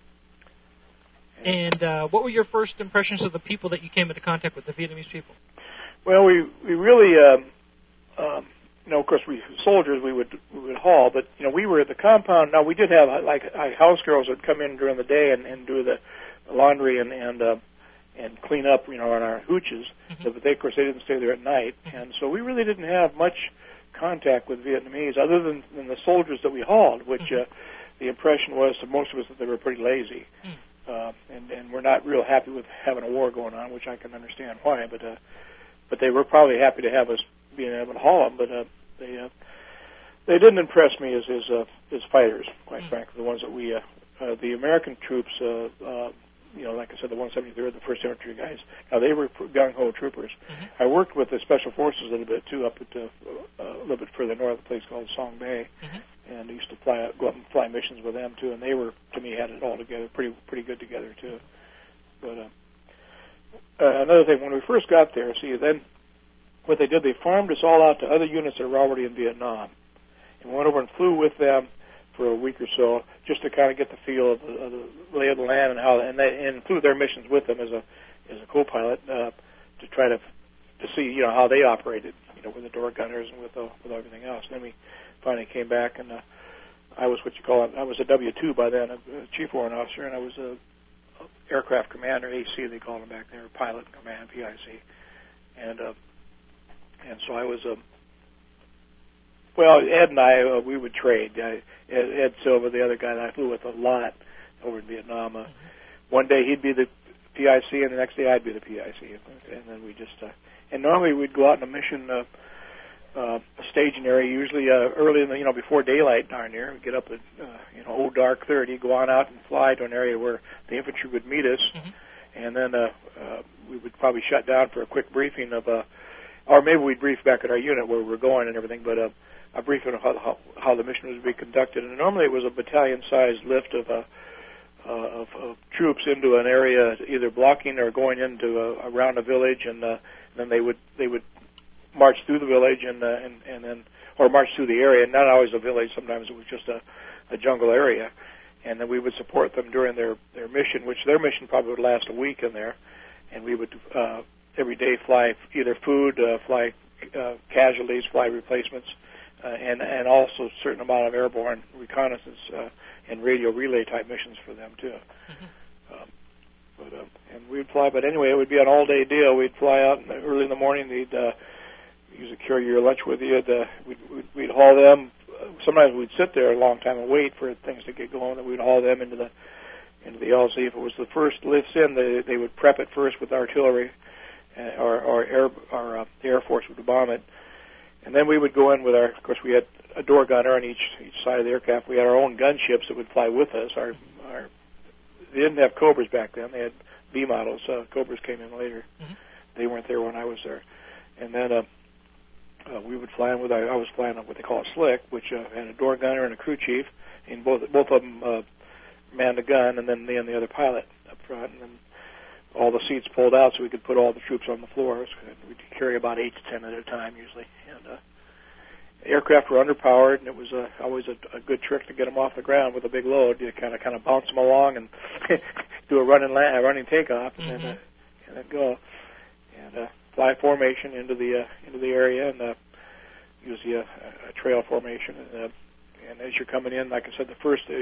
And what were your first impressions of the people that you came into contact with, the Vietnamese people? Well, we really, of course, soldiers we would haul, but we were at the compound. Now we did have house girls that would come in during the day and do the laundry and clean up, on our hooches. But of course, they didn't stay there at night, and so we really didn't have much contact with Vietnamese other than the soldiers that we hauled, which the impression was to most of us that they were pretty lazy. And we're not real happy with having a war going on, which I can understand why. But they were probably happy to have us being able to haul them. But they didn't impress me as fighters, quite frankly. The ones that the American troops, like I said, the 173rd, the 1st Infantry guys. Now, they were gung-ho troopers. Mm-hmm. I worked with the Special Forces a little bit, too, up at a little bit further north, a place called Song Bay. Mm-hmm. And I used to go up and fly missions with them, too. And they were, to me, had it all together, pretty good together, too. But another thing, when we first got there, then what they did, they farmed us all out to other units that were already in Vietnam. And went over and flew with them for a week or so, just to kind of get the feel of the lay of the land and flew their missions with them as a co-pilot to try to see how they operated, with the door gunners and with everything else. And then we finally came back, and I was I was a W-2 by then, a chief warrant officer, and I was a aircraft commander, AC they called him back there, pilot in command, PIC, and so I was Well, Ed and I, we would trade. Ed Silva, the other guy that I flew with a lot over in Vietnam. One day he'd be the PIC, and the next day I'd be the PIC. And then we just, and normally we'd go out on a mission, a staging area, usually early in the, before daylight darn near. We'd get up at, old dark 30, go on out and fly to an area where the infantry would meet us. Mm-hmm. And then we would probably shut down for a quick briefing of, or maybe we'd brief back at our unit where we were going and everything, but a briefing of how the mission was to be conducted. And normally it was a battalion-sized lift of troops into an area, either blocking or going into around a village, and then they would march through the village and then or march through the area. Not always a village. Sometimes it was just a jungle area. And then we would support them during their mission, which their mission probably would last a week in there. And we would every day fly either food, fly casualties, fly replacements, and also a certain amount of airborne reconnaissance and radio relay type missions for them too. Mm-hmm. And we'd fly. But anyway, it would be an all-day deal. We'd fly out early in the morning. They'd usually carry your lunch with you. We'd haul them. Sometimes we'd sit there a long time and wait for things to get going. And we'd haul them into the LZ. If it was the first lifts in, they would prep it first with artillery, or the Air Force would bomb it. And then we would go in with of course, we had a door gunner on each side of the aircraft. We had our own gunships that would fly with us. They didn't have Cobras back then. They had B models. Cobras came in later. Mm-hmm. They weren't there when I was there. And then we would fly in with I was flying on what they call a slick, which had a door gunner and a crew chief, and both of them manned a gun, and then me and the other pilot up front, and then all the seats pulled out so we could put all the troops on the floors. We'd carry about 8 to 10 at a time usually. And aircraft were underpowered, and it was always a good trick to get them off the ground with a big load. You kind of bounce them along and do a running takeoff, and mm-hmm. then go and fly formation into the area, and usually a trail formation. And as you're coming in, like I said,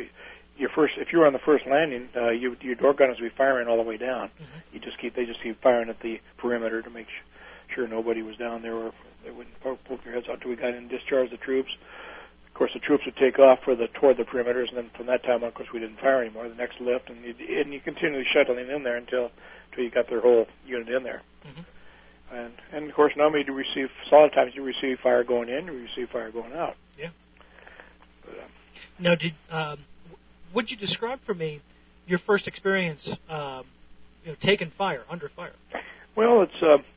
if you were on the first landing, your door gunners would be firing all the way down. Mm-hmm. They just keep firing at the perimeter to make sure nobody was down there, or they wouldn't poke their heads out until we got in and discharged the troops. Of course, the troops would take off toward the perimeters, and then from that time on, of course, we didn't fire anymore. The next lift, and you continually shuttling in there until you got their whole unit in there. Mm-hmm. And of course, normally a lot of times you receive fire going in, you receive fire going out. Yeah. But, now, would you describe for me your first experience, taking fire, under fire? Well,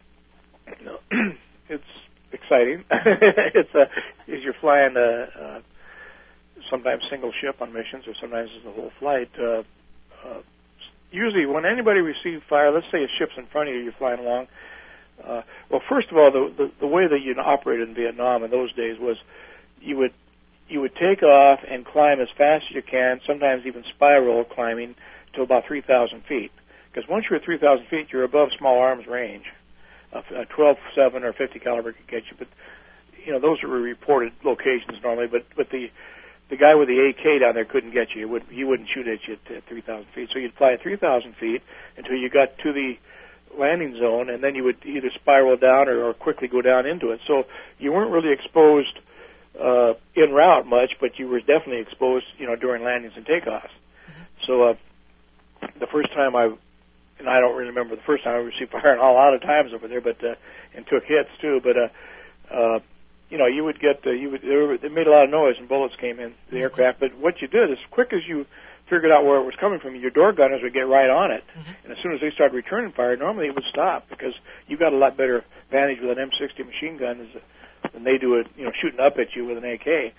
it's exciting. As you're flying sometimes single ship on missions, or sometimes it's the whole flight. Usually, when anybody receives fire, let's say a ship's in front of you, you're flying along. Well, first of all, the way that you operated in Vietnam in those days was you would take off and climb as fast as you can, sometimes even spiral climbing to about 3,000 feet. Because once you're at 3,000 feet, you're above small arms range. A 12-7 or 50 caliber could get you, but those are reported locations normally. But the guy with the AK down there couldn't get you. He wouldn't shoot at you at 3,000 feet. So you'd fly at 3,000 feet until you got to the landing zone, and then you would either spiral down or quickly go down into it. So you weren't really exposed en route much, but you were definitely exposed, during landings and takeoffs. Mm-hmm. So the first time and I don't really remember the first time I received fire a lot of times over there, but and took hits too. But you would get it made a lot of noise and bullets came in the aircraft. But what you did, as quick as you figured out where it was coming from, your door gunners would get right on it. And as soon as they started returning fire, normally it would stop because you got a lot better advantage with an M60 machine gun than they do it, shooting up at you with an AK.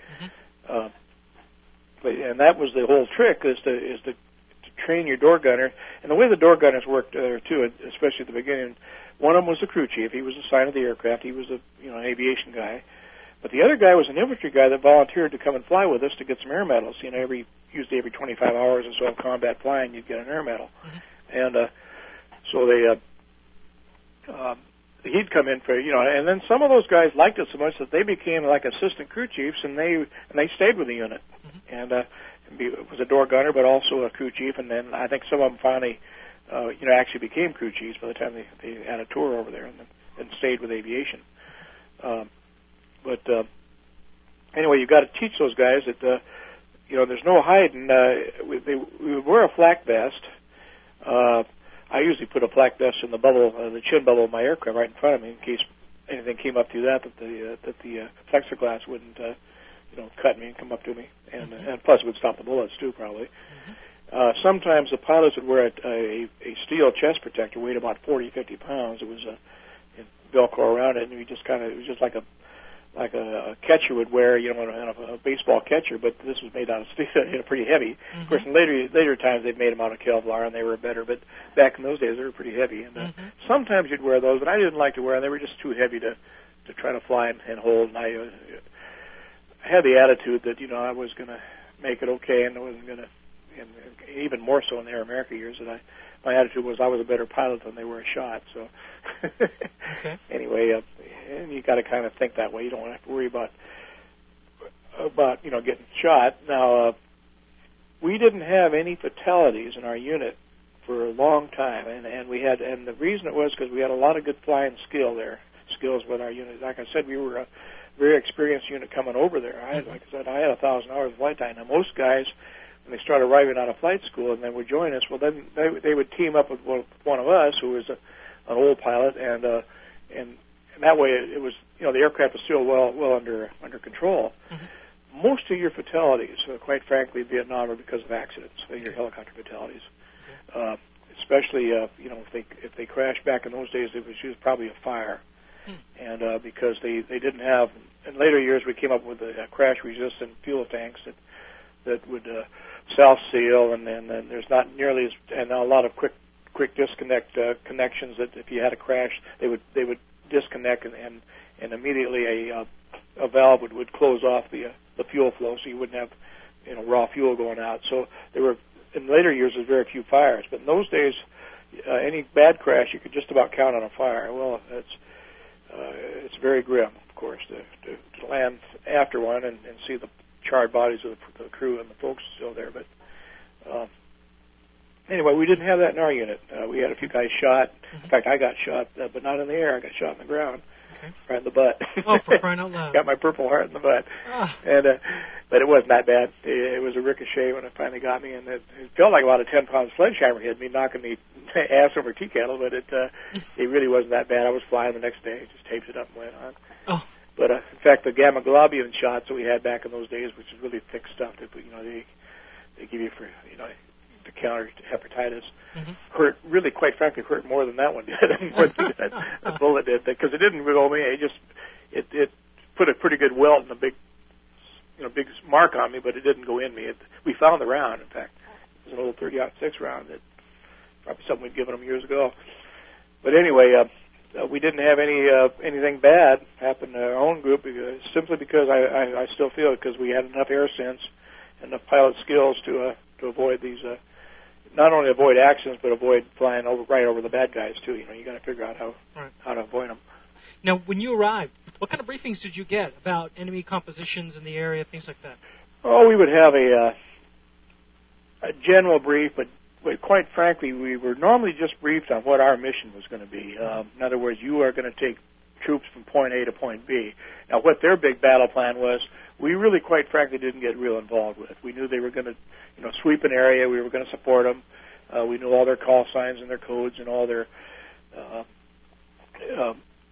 And that was the whole trick is to train your door gunner. And the way the door gunners worked too, especially at the beginning, one of them was the crew chief. He was assigned to the aircraft. He was an aviation guy. But the other guy was an infantry guy that volunteered to come and fly with us to get some air medals. Usually every 25 hours or so of combat flying, you'd get an air medal. And so he'd come in for, and then some of those guys liked it so much that they became like assistant crew chiefs, and they stayed with the unit. And it was a door gunner, but also a crew chief. And then I think some of them finally, actually became crew chiefs by the time they had a tour over there and stayed with aviation. But anyway, you've got to teach those guys that, there's no hiding. We wear a flak vest. I usually put a flak vest in the chin bubble of my aircraft right in front of me in case anything came up through that the plexiglass wouldn't, cut me and come up to me. And plus it would stop the bullets too, probably. Sometimes the pilots would wear a steel chest protector, weighed about 40, 50 pounds. It was Velcro around it, and it was just like a catcher would wear, a baseball catcher, but this was made out of steel, pretty heavy. Of course, in later times they've made them out of Kevlar, and they were better, but back in those days they were pretty heavy. And sometimes you'd wear those, but I didn't like to wear them. They were just too heavy to try to fly and hold. And I had the attitude that, I was going to make it okay, and I wasn't going to, and even more so in the Air America years, that my attitude was I was a better pilot than they were a shot. So anyway, and you got to kind of think that way. You don't have to worry about getting shot. Now, we didn't have any fatalities in our unit for a long time, and the reason it was because we had a lot of good flying skills with our unit. Like I said, we were a very experienced unit coming over there. Like I said, I had 1,000 hours of flight time. Now, most guys, when they start arriving out of flight school and then would join us, well, then they would team up with one of us who was an old pilot, and that way it was, the aircraft was still well under control. Most of your fatalities, quite frankly, in Vietnam, are because of accidents, your helicopter fatalities. Especially, if they crashed back in those days, it was probably a fire. And because they didn't have, in later years we came up with crash-resistant fuel tanks that would self-seal, and then there's not nearly as, and a lot of quick disconnect connections that if you had a crash, they would disconnect and immediately a valve would close off the fuel flow, so you wouldn't have raw fuel going out. So there were, in later years, there's very few fires, but in those days, any bad crash you could just about count on a fire. Well, it's very grim, of course, to land after one and see the charred bodies of the crew and the folks still there. But anyway, we didn't have that in our unit. We had a few guys shot. In fact, I got shot, but not in the air. I got shot in the ground, right in the butt. Oh, for crying out loud! Got my Purple Heart in the butt, but it wasn't that bad. It was a ricochet when it finally got me, and it felt like about a 10-pound sledgehammer hit me, knocking me ass over tea kettle. But it really wasn't that bad. I was flying the next day, just taped it up and went on. Oh. But in fact, the gamma globulin shots that we had back in those days, which is really thick stuff that they give you for to counter hepatitis, hurt, really, quite frankly, hurt more than that one did. More than the bullet did, because it didn't go me. It put a pretty good welt and a big mark on me, but it didn't go in me. We found the round. In fact, it was an old 30-06 round. That probably something we'd given them years ago. But anyway, we didn't have anything bad happen to our own group, simply because I still feel it, because we had enough air sense, enough pilot skills to avoid these. Not only avoid accidents, but avoid flying right over the bad guys too. You got to figure out how to avoid them. Now, when you arrived, what kind of briefings did you get about enemy compositions in the area, things like that? Oh, we would have a general brief, but quite frankly, we were normally just briefed on what our mission was going to be. In other words, you are going to take troops from point A to point B. Now, what their big battle plan was, we really, quite frankly, didn't get real involved with. We knew they were going to, sweep an area. We were going to support them. We knew all their call signs and their codes and all their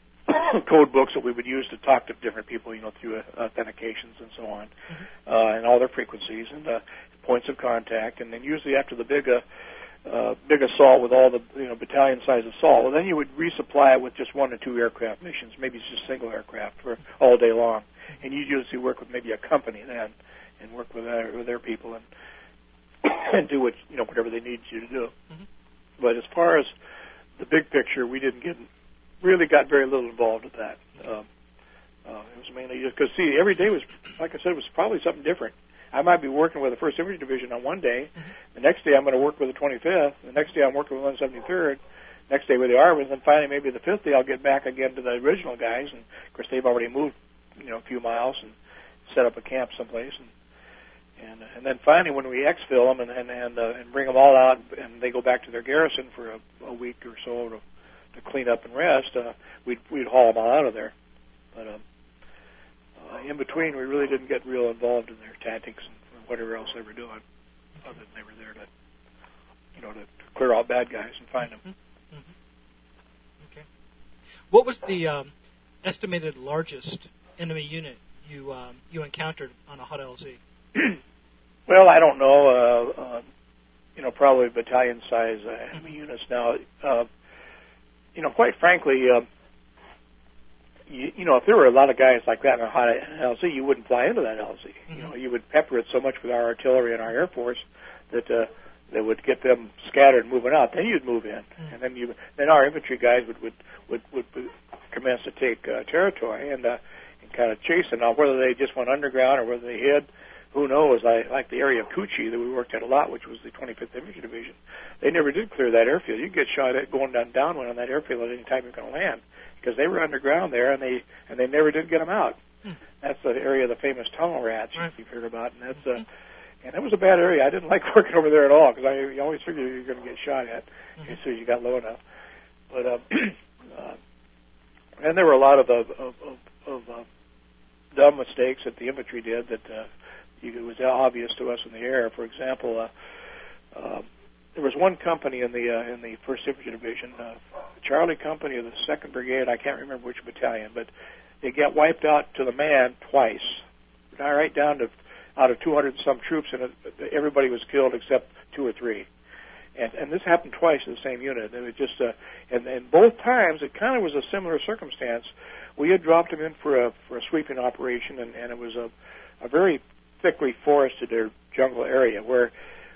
code books that we would use to talk to different people, through authentications and so on, and all their frequencies and points of contact. And then usually after the big assault with all the battalion-size assault, well, then you would resupply it with just 1 to 2 aircraft missions, maybe it's just single aircraft for all day long. And you usually work with maybe a company then, and work with their people and do whatever they need you to do. Mm-hmm. But as far as the big picture, we really got very little involved with that. It was mainly just because, every day was, like I said, was probably something different. I might be working with the 1st Infantry Division on one day. Mm-hmm. The next day I'm going to work with the 25th. The next day I'm working with 173rd. Next day with the Armies. And finally maybe the 5th day I'll get back again to the original guys. And, of course, they've already moved, a few miles and set up a camp someplace. And then finally when we exfil them and bring them all out and they go back to their garrison for a week or so to clean up and rest, we'd haul them all out of there. But in between, we really didn't get real involved in their tactics and whatever else they were doing, other than they were there to clear out bad guys and find them. Mm-hmm. Mm-hmm. Okay. What was the estimated largest enemy unit you encountered on a hot LZ? Well, I don't know. Probably battalion-size enemy units now. Quite frankly, if there were a lot of guys like that in a hot LZ, you wouldn't fly into that LZ. Mm-hmm. You would pepper it so much with our artillery and our Air Force that would get them scattered and moving out. Then you'd move in, mm-hmm. and then our infantry guys would commence to take territory and kind of chase them. Now, whether they just went underground or whether they hid, who knows? Like the area of Kuchi that we worked at a lot, which was the 25th Infantry Division. They never did clear that airfield. You get shot at going downwind on that airfield at any time you're going to land, because they were underground there, and they never did get them out. That's the area of the famous tunnel rats you've heard about, and that's and it was a bad area. I didn't like working over there at all, because you always figured you were going to get shot at as soon as you got low enough. But and there were a lot of dumb mistakes that the infantry did that it was obvious to us in the air. For example, there was one company in the 1st Infantry Division, Charlie Company of the 2nd Brigade. I can't remember which battalion, but they got wiped out to the man twice. Right down to out of 200 and some troops, and everybody was killed except 2 or 3. And this happened twice in the same unit. And it just and both times it kind of was a similar circumstance. We had dropped them in for a sweeping operation, and it was a very thickly forested or jungle area where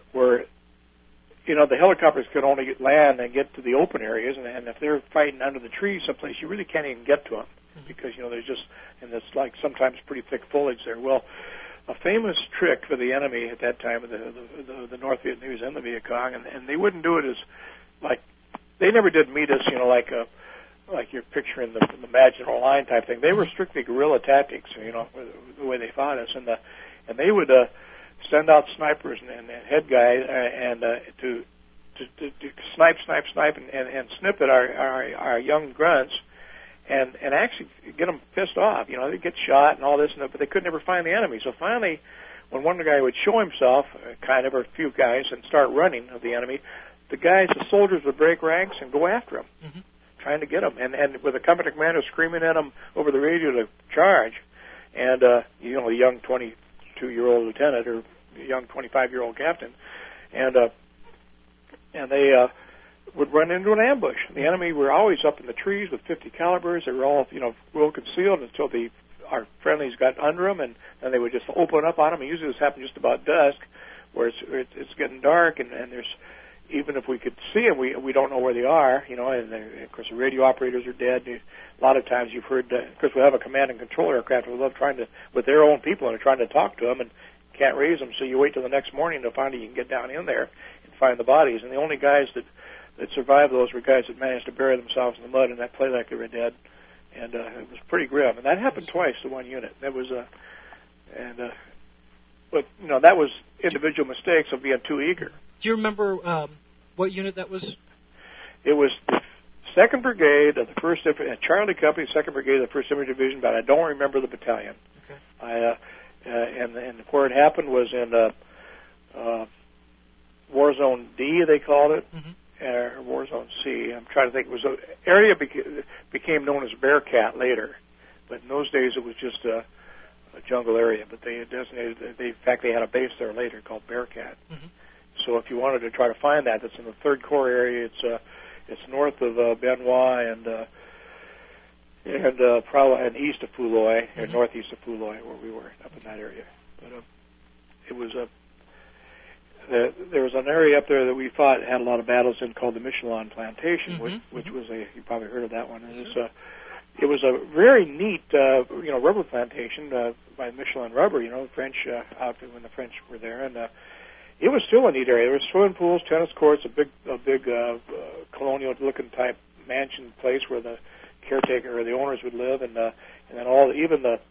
the helicopters could only land and get to the open areas, and if they're fighting under the trees someplace, you really can't even get to them because there's just, and it's like sometimes pretty thick foliage there. Well, a famous trick for the enemy at that time, the North Vietnamese and the Viet Cong, and they wouldn't do it as like they never did meet us, like you're picturing the Maginot Line type thing. They were strictly guerrilla tactics, the way they fought us, and they would send out snipers and head guys to snipe and snip at our young grunts and actually get them pissed off. They'd get shot and all this, but they could never find the enemy. So finally, when one guy would show himself, or a few guys, and start running of the enemy, the soldiers would break ranks and go after him, trying to get him. And with the company commander screaming at him over the radio to charge, and a young 22-year-old lieutenant or a young 25-year-old captain, and they would run into an ambush. The enemy were always up in the trees with 50 calibers. They were all, well concealed until our friendlies got under them, and then they would just open up on them. And usually this happened just about dusk, where it's getting dark, and there's, even if we could see them, we don't know where they are, and of course the radio operators are dead. A lot of times you've heard, of course we have a command and control aircraft. We love trying to, with their own people, and trying to talk to them, and can't raise them, so you wait till the next morning to find out you can get down in there and find the bodies. And the only guys that survived those were guys that managed to bury themselves in the mud and that play like they were dead. And it was pretty grim. And that happened twice to one unit. That was but that was individual mistakes of being too eager. Do you remember what unit that was? It was the 2nd Brigade of the 1st Charlie Company, 2nd Brigade of the 1st Infantry Division, but I don't remember the battalion. Okay. And where it happened was in War Zone D, they called it, War Zone C. I'm trying to think. It was an area became known as Bearcat later, but in those days it was just a jungle area. But they designated. In fact, they had a base there later called Bearcat. Mm-hmm. So if you wanted to try to find that, it's in the Third Corps area. It's north of Benoit and probably and east of Fouloy, or northeast of Fouloy, where we were up in that area. But it was there was an area up there that we fought had a lot of battles in called the Michelin Plantation, which was you probably heard of that one. And it was a very neat rubber plantation by Michelin Rubber, French outfit when the French were there, and it was still a neat area. There were swimming pools, tennis courts, a big colonial-looking type mansion place where the caretaker or the owners would live, and then even the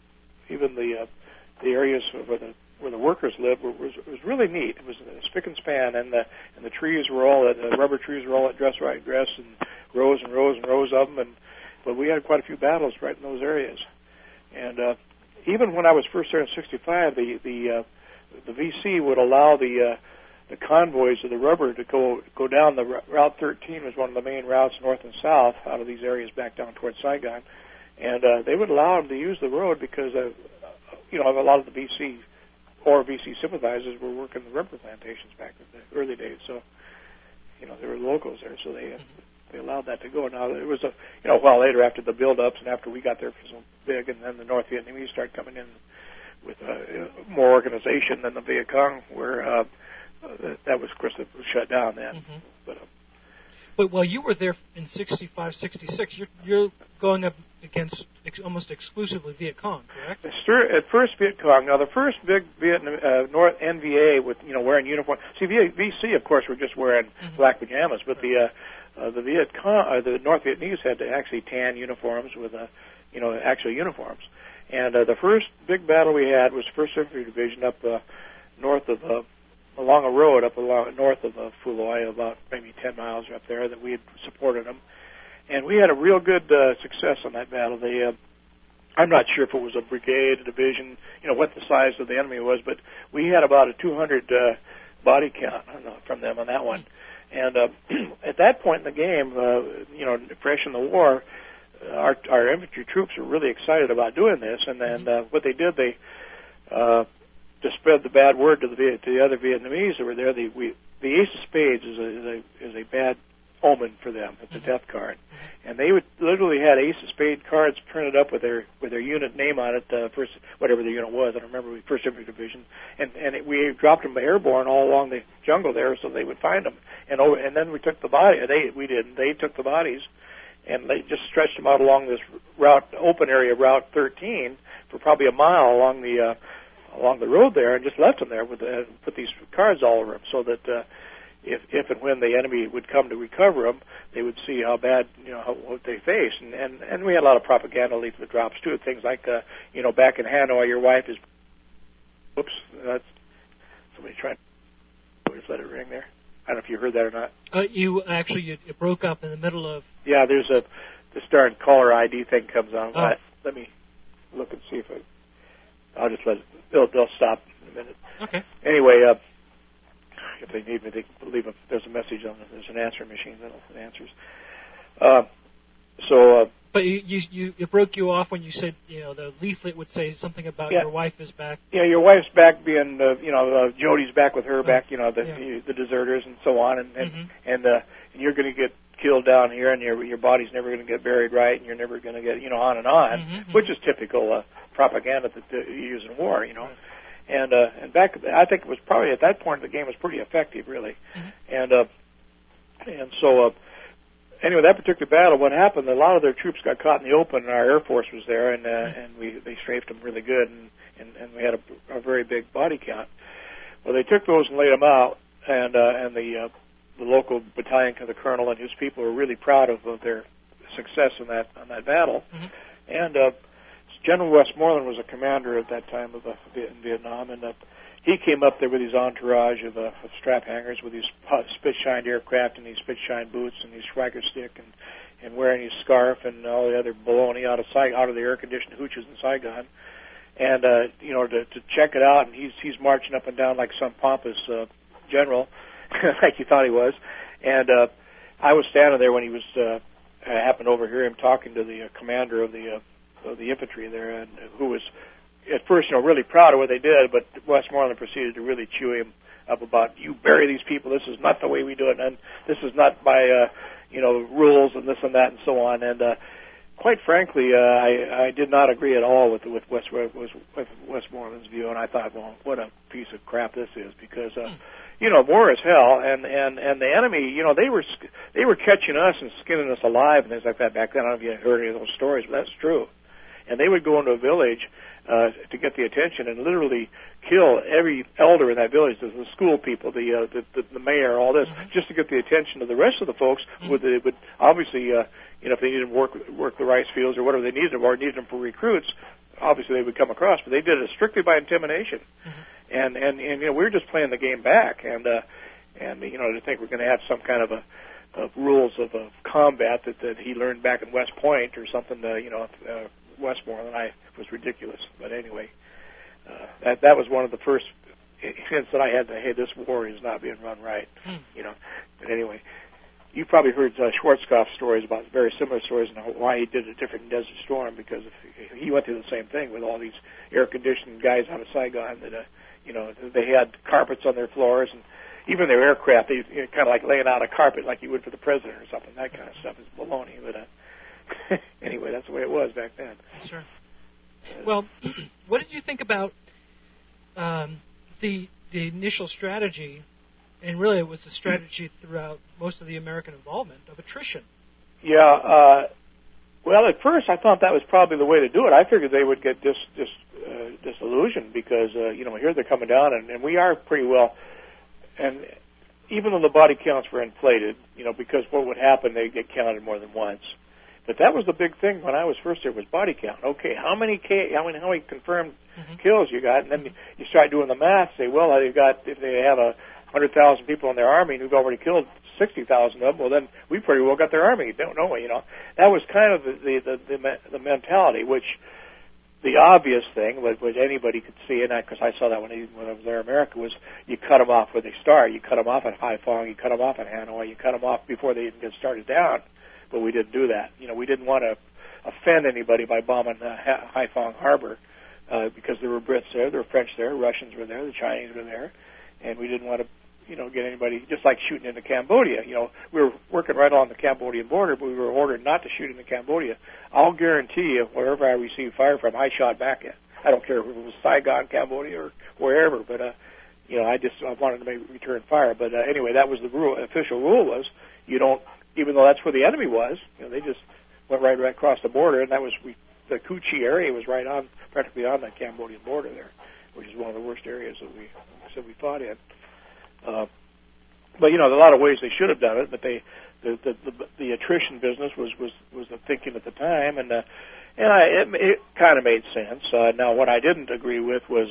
areas where the workers lived was really neat. It was spick and span, and the trees were all the rubber trees were all at dress and rows and rows and rows of them, but we had quite a few battles right in those areas. And even when I was first there in '65, the VC would allow the convoys of the rubber to go down the Route 13 was one of the main routes north and south out of these areas back down towards Saigon, and they would allow them to use the road because a lot of the VC sympathizers were working the rubber plantations back in the early days, so there were locals there, so they allowed that to go. Now it was a while later after the build-ups and after we got there for so big, and then the North Vietnamese started coming in with more organization than the Viet Cong, where that was, of course, it was shut down then. Mm-hmm. But while you were there in ’65, '66, you're going up against almost exclusively Viet Cong, correct? At first, Viet Cong. Now, the first big North NVA with wearing uniform. See, VC, of course, were just wearing black pajamas, but the Viet Cong, the North Vietnamese had actually tan uniforms with actual uniforms. And the first big battle we had was 1st Infantry Division up north of along a road up north of Fouloy, about maybe 10 miles up there, that we had supported them. And we had a real good success on that battle. I'm not sure if it was a brigade, a division, what the size of the enemy was, but we had about a 200 body count from them on that one. And at that point in the game, fresh in the war, our infantry troops were really excited about doing this. And then what they did, to spread the bad word to the other Vietnamese that were there, the Ace of Spades is a bad omen for them. It's a death card, and they would literally had Ace of Spades cards printed up with their unit name on it. First, whatever the unit was, I don't remember. 1st Infantry Division, and we dropped them airborne all along the jungle there, so they would find them. And then we took the body. They took the bodies, and they just stretched them out along this open area, Route 13, for probably a mile along the road there, and just left them there put these cards all over them, so that if and when the enemy would come to recover them, they would see how bad what they faced. And we had a lot of propaganda leaflet drops too, things like back in Hanoi, your wife is. Whoops, that's somebody trying to just let it ring there. I don't know if you heard that or not. You broke up in the middle of. Yeah, there's this darn caller ID thing comes on. Oh. Let me look and see if I'll just let it. They'll stop in a minute. Okay. Anyway, if they need me, they can leave there's a message on it. There's an answering machine that answers. But it broke you off when you said the leaflet would say something about your wife is back. Yeah, your wife's back, being Jody's back with her back. The deserters and so on, and you're going to get killed down here, and your body's never going to get buried right, and you're never going to get on and on, which is typical propaganda that you use in war, And back, I think it was probably at that point the game was pretty effective, really. And so anyway, that particular battle, what happened? A lot of their troops got caught in the open, and our Air Force was there, and they strafed them really good, and we had a very big body count. Well, they took those and laid them out, and the local battalion, the colonel and his people were really proud of their success on that battle, and. General Westmoreland was a commander at that time in Vietnam, and he came up there with his entourage of strap hangers with his spit-shined aircraft and these spit-shined boots and his swagger stick and wearing his scarf and all the other baloney out of the air-conditioned hooches in Saigon, and to check it out, and he's marching up and down like some pompous general, like he thought he was, and I was standing there when he was. I happened to overhear him talking to the commander of the infantry there, and who was at first, really proud of what they did, but Westmoreland proceeded to really chew him up about, you bury these people, this is not the way we do it, and this is not by, rules and this and that and so on. And quite frankly, I did not agree at all with Westmoreland's view, and I thought, well, what a piece of crap this is, because war is hell, and the enemy, they were catching us and skinning us alive and things like that back then. I don't know if you heard any of those stories, but that's true. And they would go into a village to get the attention and literally kill every elder in that village, the school people, the mayor, all this, just to get the attention of the rest of the folks. They would obviously, if they needed to work the rice fields or whatever they needed them, or needed them for recruits, obviously they would come across. But they did it strictly by intimidation, and we were just playing the game back, and to think we're going to have some kind of rules of combat that he learned back in West Point or something, Westmoreland, was ridiculous. But anyway, that was one of the first hints that I had that, hey, this war is not being run right, But anyway, you probably heard Schwarzkopf's stories about very similar stories and why he did it different in Desert Storm, because he went through the same thing with all these air-conditioned guys out of Saigon that, they had carpets on their floors, and even their aircraft, they kind of like laying out a carpet like you would for the president or something. That kind of stuff is baloney, but anyway, that's the way it was back then. Sure. Well, what did you think about the initial strategy, and really it was the strategy throughout most of the American involvement, of attrition? Yeah. Well, at first I thought that was probably the way to do it. I figured they would get disillusioned because here they're coming down, and we are pretty well. And even though the body counts were inflated, because what would happen, they'd get counted more than once. But that was the big thing when I was first there, was body count. Okay, how many confirmed kills you got? And then you start doing the math. Say, well, if they have 100,000 people in their army and we've already killed 60,000 of them, well, then we pretty well got their army, don't we? That was kind of the mentality, which the obvious thing, which anybody could see, and because I saw that when I was there in America, was you cut them off where they start. You cut them off at Haiphong, you cut them off at Hanoi, you cut them off before they even get started down. But we didn't do that. We didn't want to offend anybody by bombing Haiphong Harbor because there were Brits there, there were French there, Russians were there, the Chinese were there, and we didn't want to, get anybody, just like shooting into Cambodia. We were working right on the Cambodian border, but we were ordered not to shoot into Cambodia. I'll guarantee you, wherever I received fire from, I shot back at. I don't care if it was Saigon, Cambodia, or wherever, but I wanted to return fire. But anyway, that was the rule. Official rule was you don't. Even though that's where the enemy was, they just went right across the border, and that was the Cu Chi area was practically on the Cambodian border there, which is one of the worst areas that we fought in. But there are a lot of ways they should have done it, but the attrition business was the thinking at the time, and it kind of made sense. Now, what I didn't agree with was,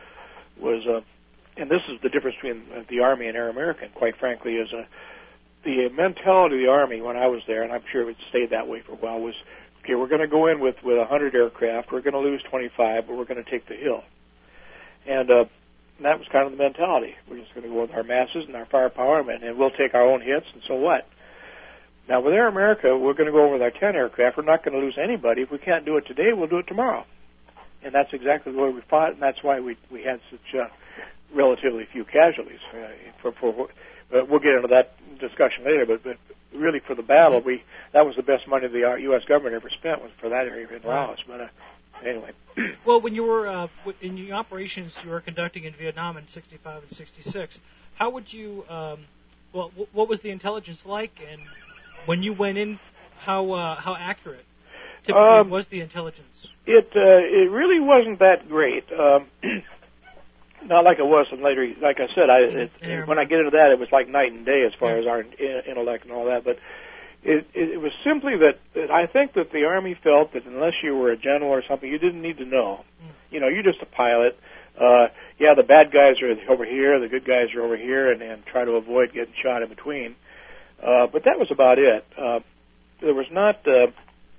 and this is the difference between the Army and Air American, quite frankly, is the mentality of the Army when I was there, and I'm sure it stayed that way for a while, was, okay, we're going to go in with 100 aircraft, we're going to lose 25, but we're going to take the hill. And that was kind of the mentality. We're just going to go with our masses and our firepower, and we'll take our own hits, and so what? Now, with Air America, we're going to go over with our 10 aircraft. We're not going to lose anybody. If we can't do it today, we'll do it tomorrow. And that's exactly the way we fought, and that's why we had such relatively few casualties. We'll get into that discussion later, but really for the battle, that was the best money the U.S. government ever spent, was for that area in Laos. But anyway. Well, when you were in the operations you were conducting in Vietnam in '65 and '66, how would you? What was the intelligence like, and when you went in, how accurate typically was the intelligence? It really wasn't that great. Not like it was in later. Like I said, when I get into that, it was like night and day as far as our intellect and all that. But it was simply that I think that the Army felt that unless you were a general or something, you didn't need to know. You're just a pilot. The bad guys are over here, the good guys are over here, and try to avoid getting shot in between. But that was about it. There was not the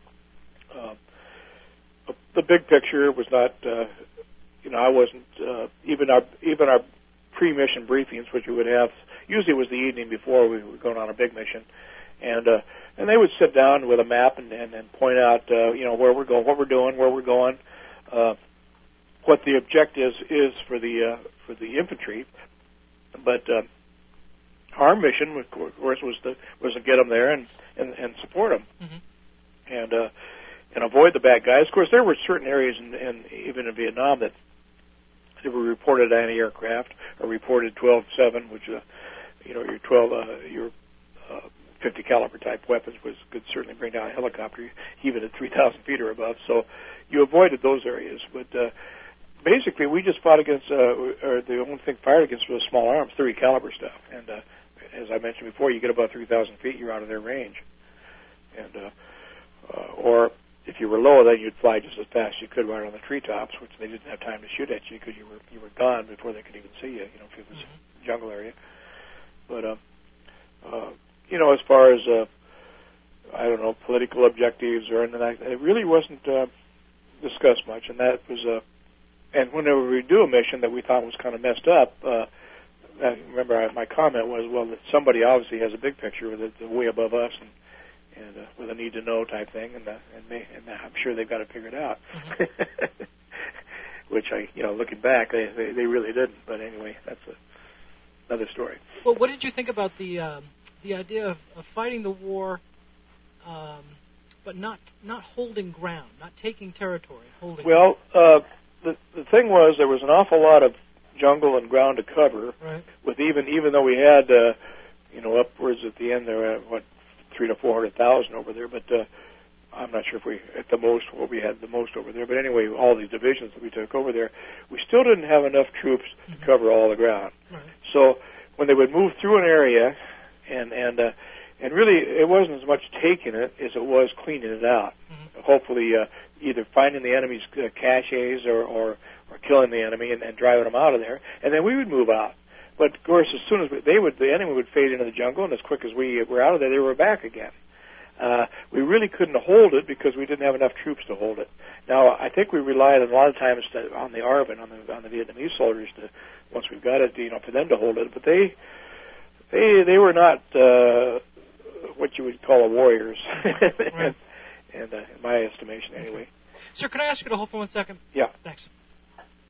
big picture was not. I wasn't even our pre-mission briefings, which we would have. Usually, it was the evening before we were going on a big mission, and they would sit down with a map and point out where we're going, what we're doing, where we're going, what the objective is for the infantry. But our mission, of course, was to get them there and support them, and avoid the bad guys. Of course, there were certain areas, even in Vietnam, that were reported anti-aircraft or reported 12-7, which your 50 caliber type weapons could certainly bring down a helicopter, even at 3,000 feet or above. So you avoided those areas, but basically we just fought against, or the only thing fired against was small arms, 30 caliber stuff. And as I mentioned before, you get about 3,000 feet, you're out of their range. And or if you were low, then you'd fly just as fast as you could right on the treetops, which they didn't have time to shoot at you because you were gone before they could even see you. If it was a jungle area. But as far as political objectives or anything like that, it really wasn't discussed much. And that was and whenever we do a mission that we thought was kind of messed up, I remember my comment was, well, that somebody obviously has a big picture that's way above us and with a need to know type thing, and I'm sure they've got it figured out. Which looking back, they really didn't. But anyway, that's another story. Well, what did you think about the idea of fighting the war, but not holding ground, not taking territory, holding? Well, the thing was there was an awful lot of jungle and ground to cover. Right. With even though we had upwards at the end there 300,000 to 400,000 over there, but I'm not sure if we we had the most over there. But anyway, all these divisions that we took over there, we still didn't have enough troops to cover all the ground. Right. So when they would move through an area, and really it wasn't as much taking it as it was cleaning it out. Hopefully, either finding the enemy's caches or killing the enemy and driving them out of there, and then we would move out. But of course, as soon as the enemy would fade into the jungle, and as quick as we were out of there, they were back again. We really couldn't hold it because we didn't have enough troops to hold it. Now, I think we relied a lot of times on the ARVN, on the Vietnamese soldiers, once we've got it, for them to hold it. But they were not what you would call warriors, right. and in my estimation, anyway. Sir, could I ask you to hold for 1 second? Yeah. Thanks.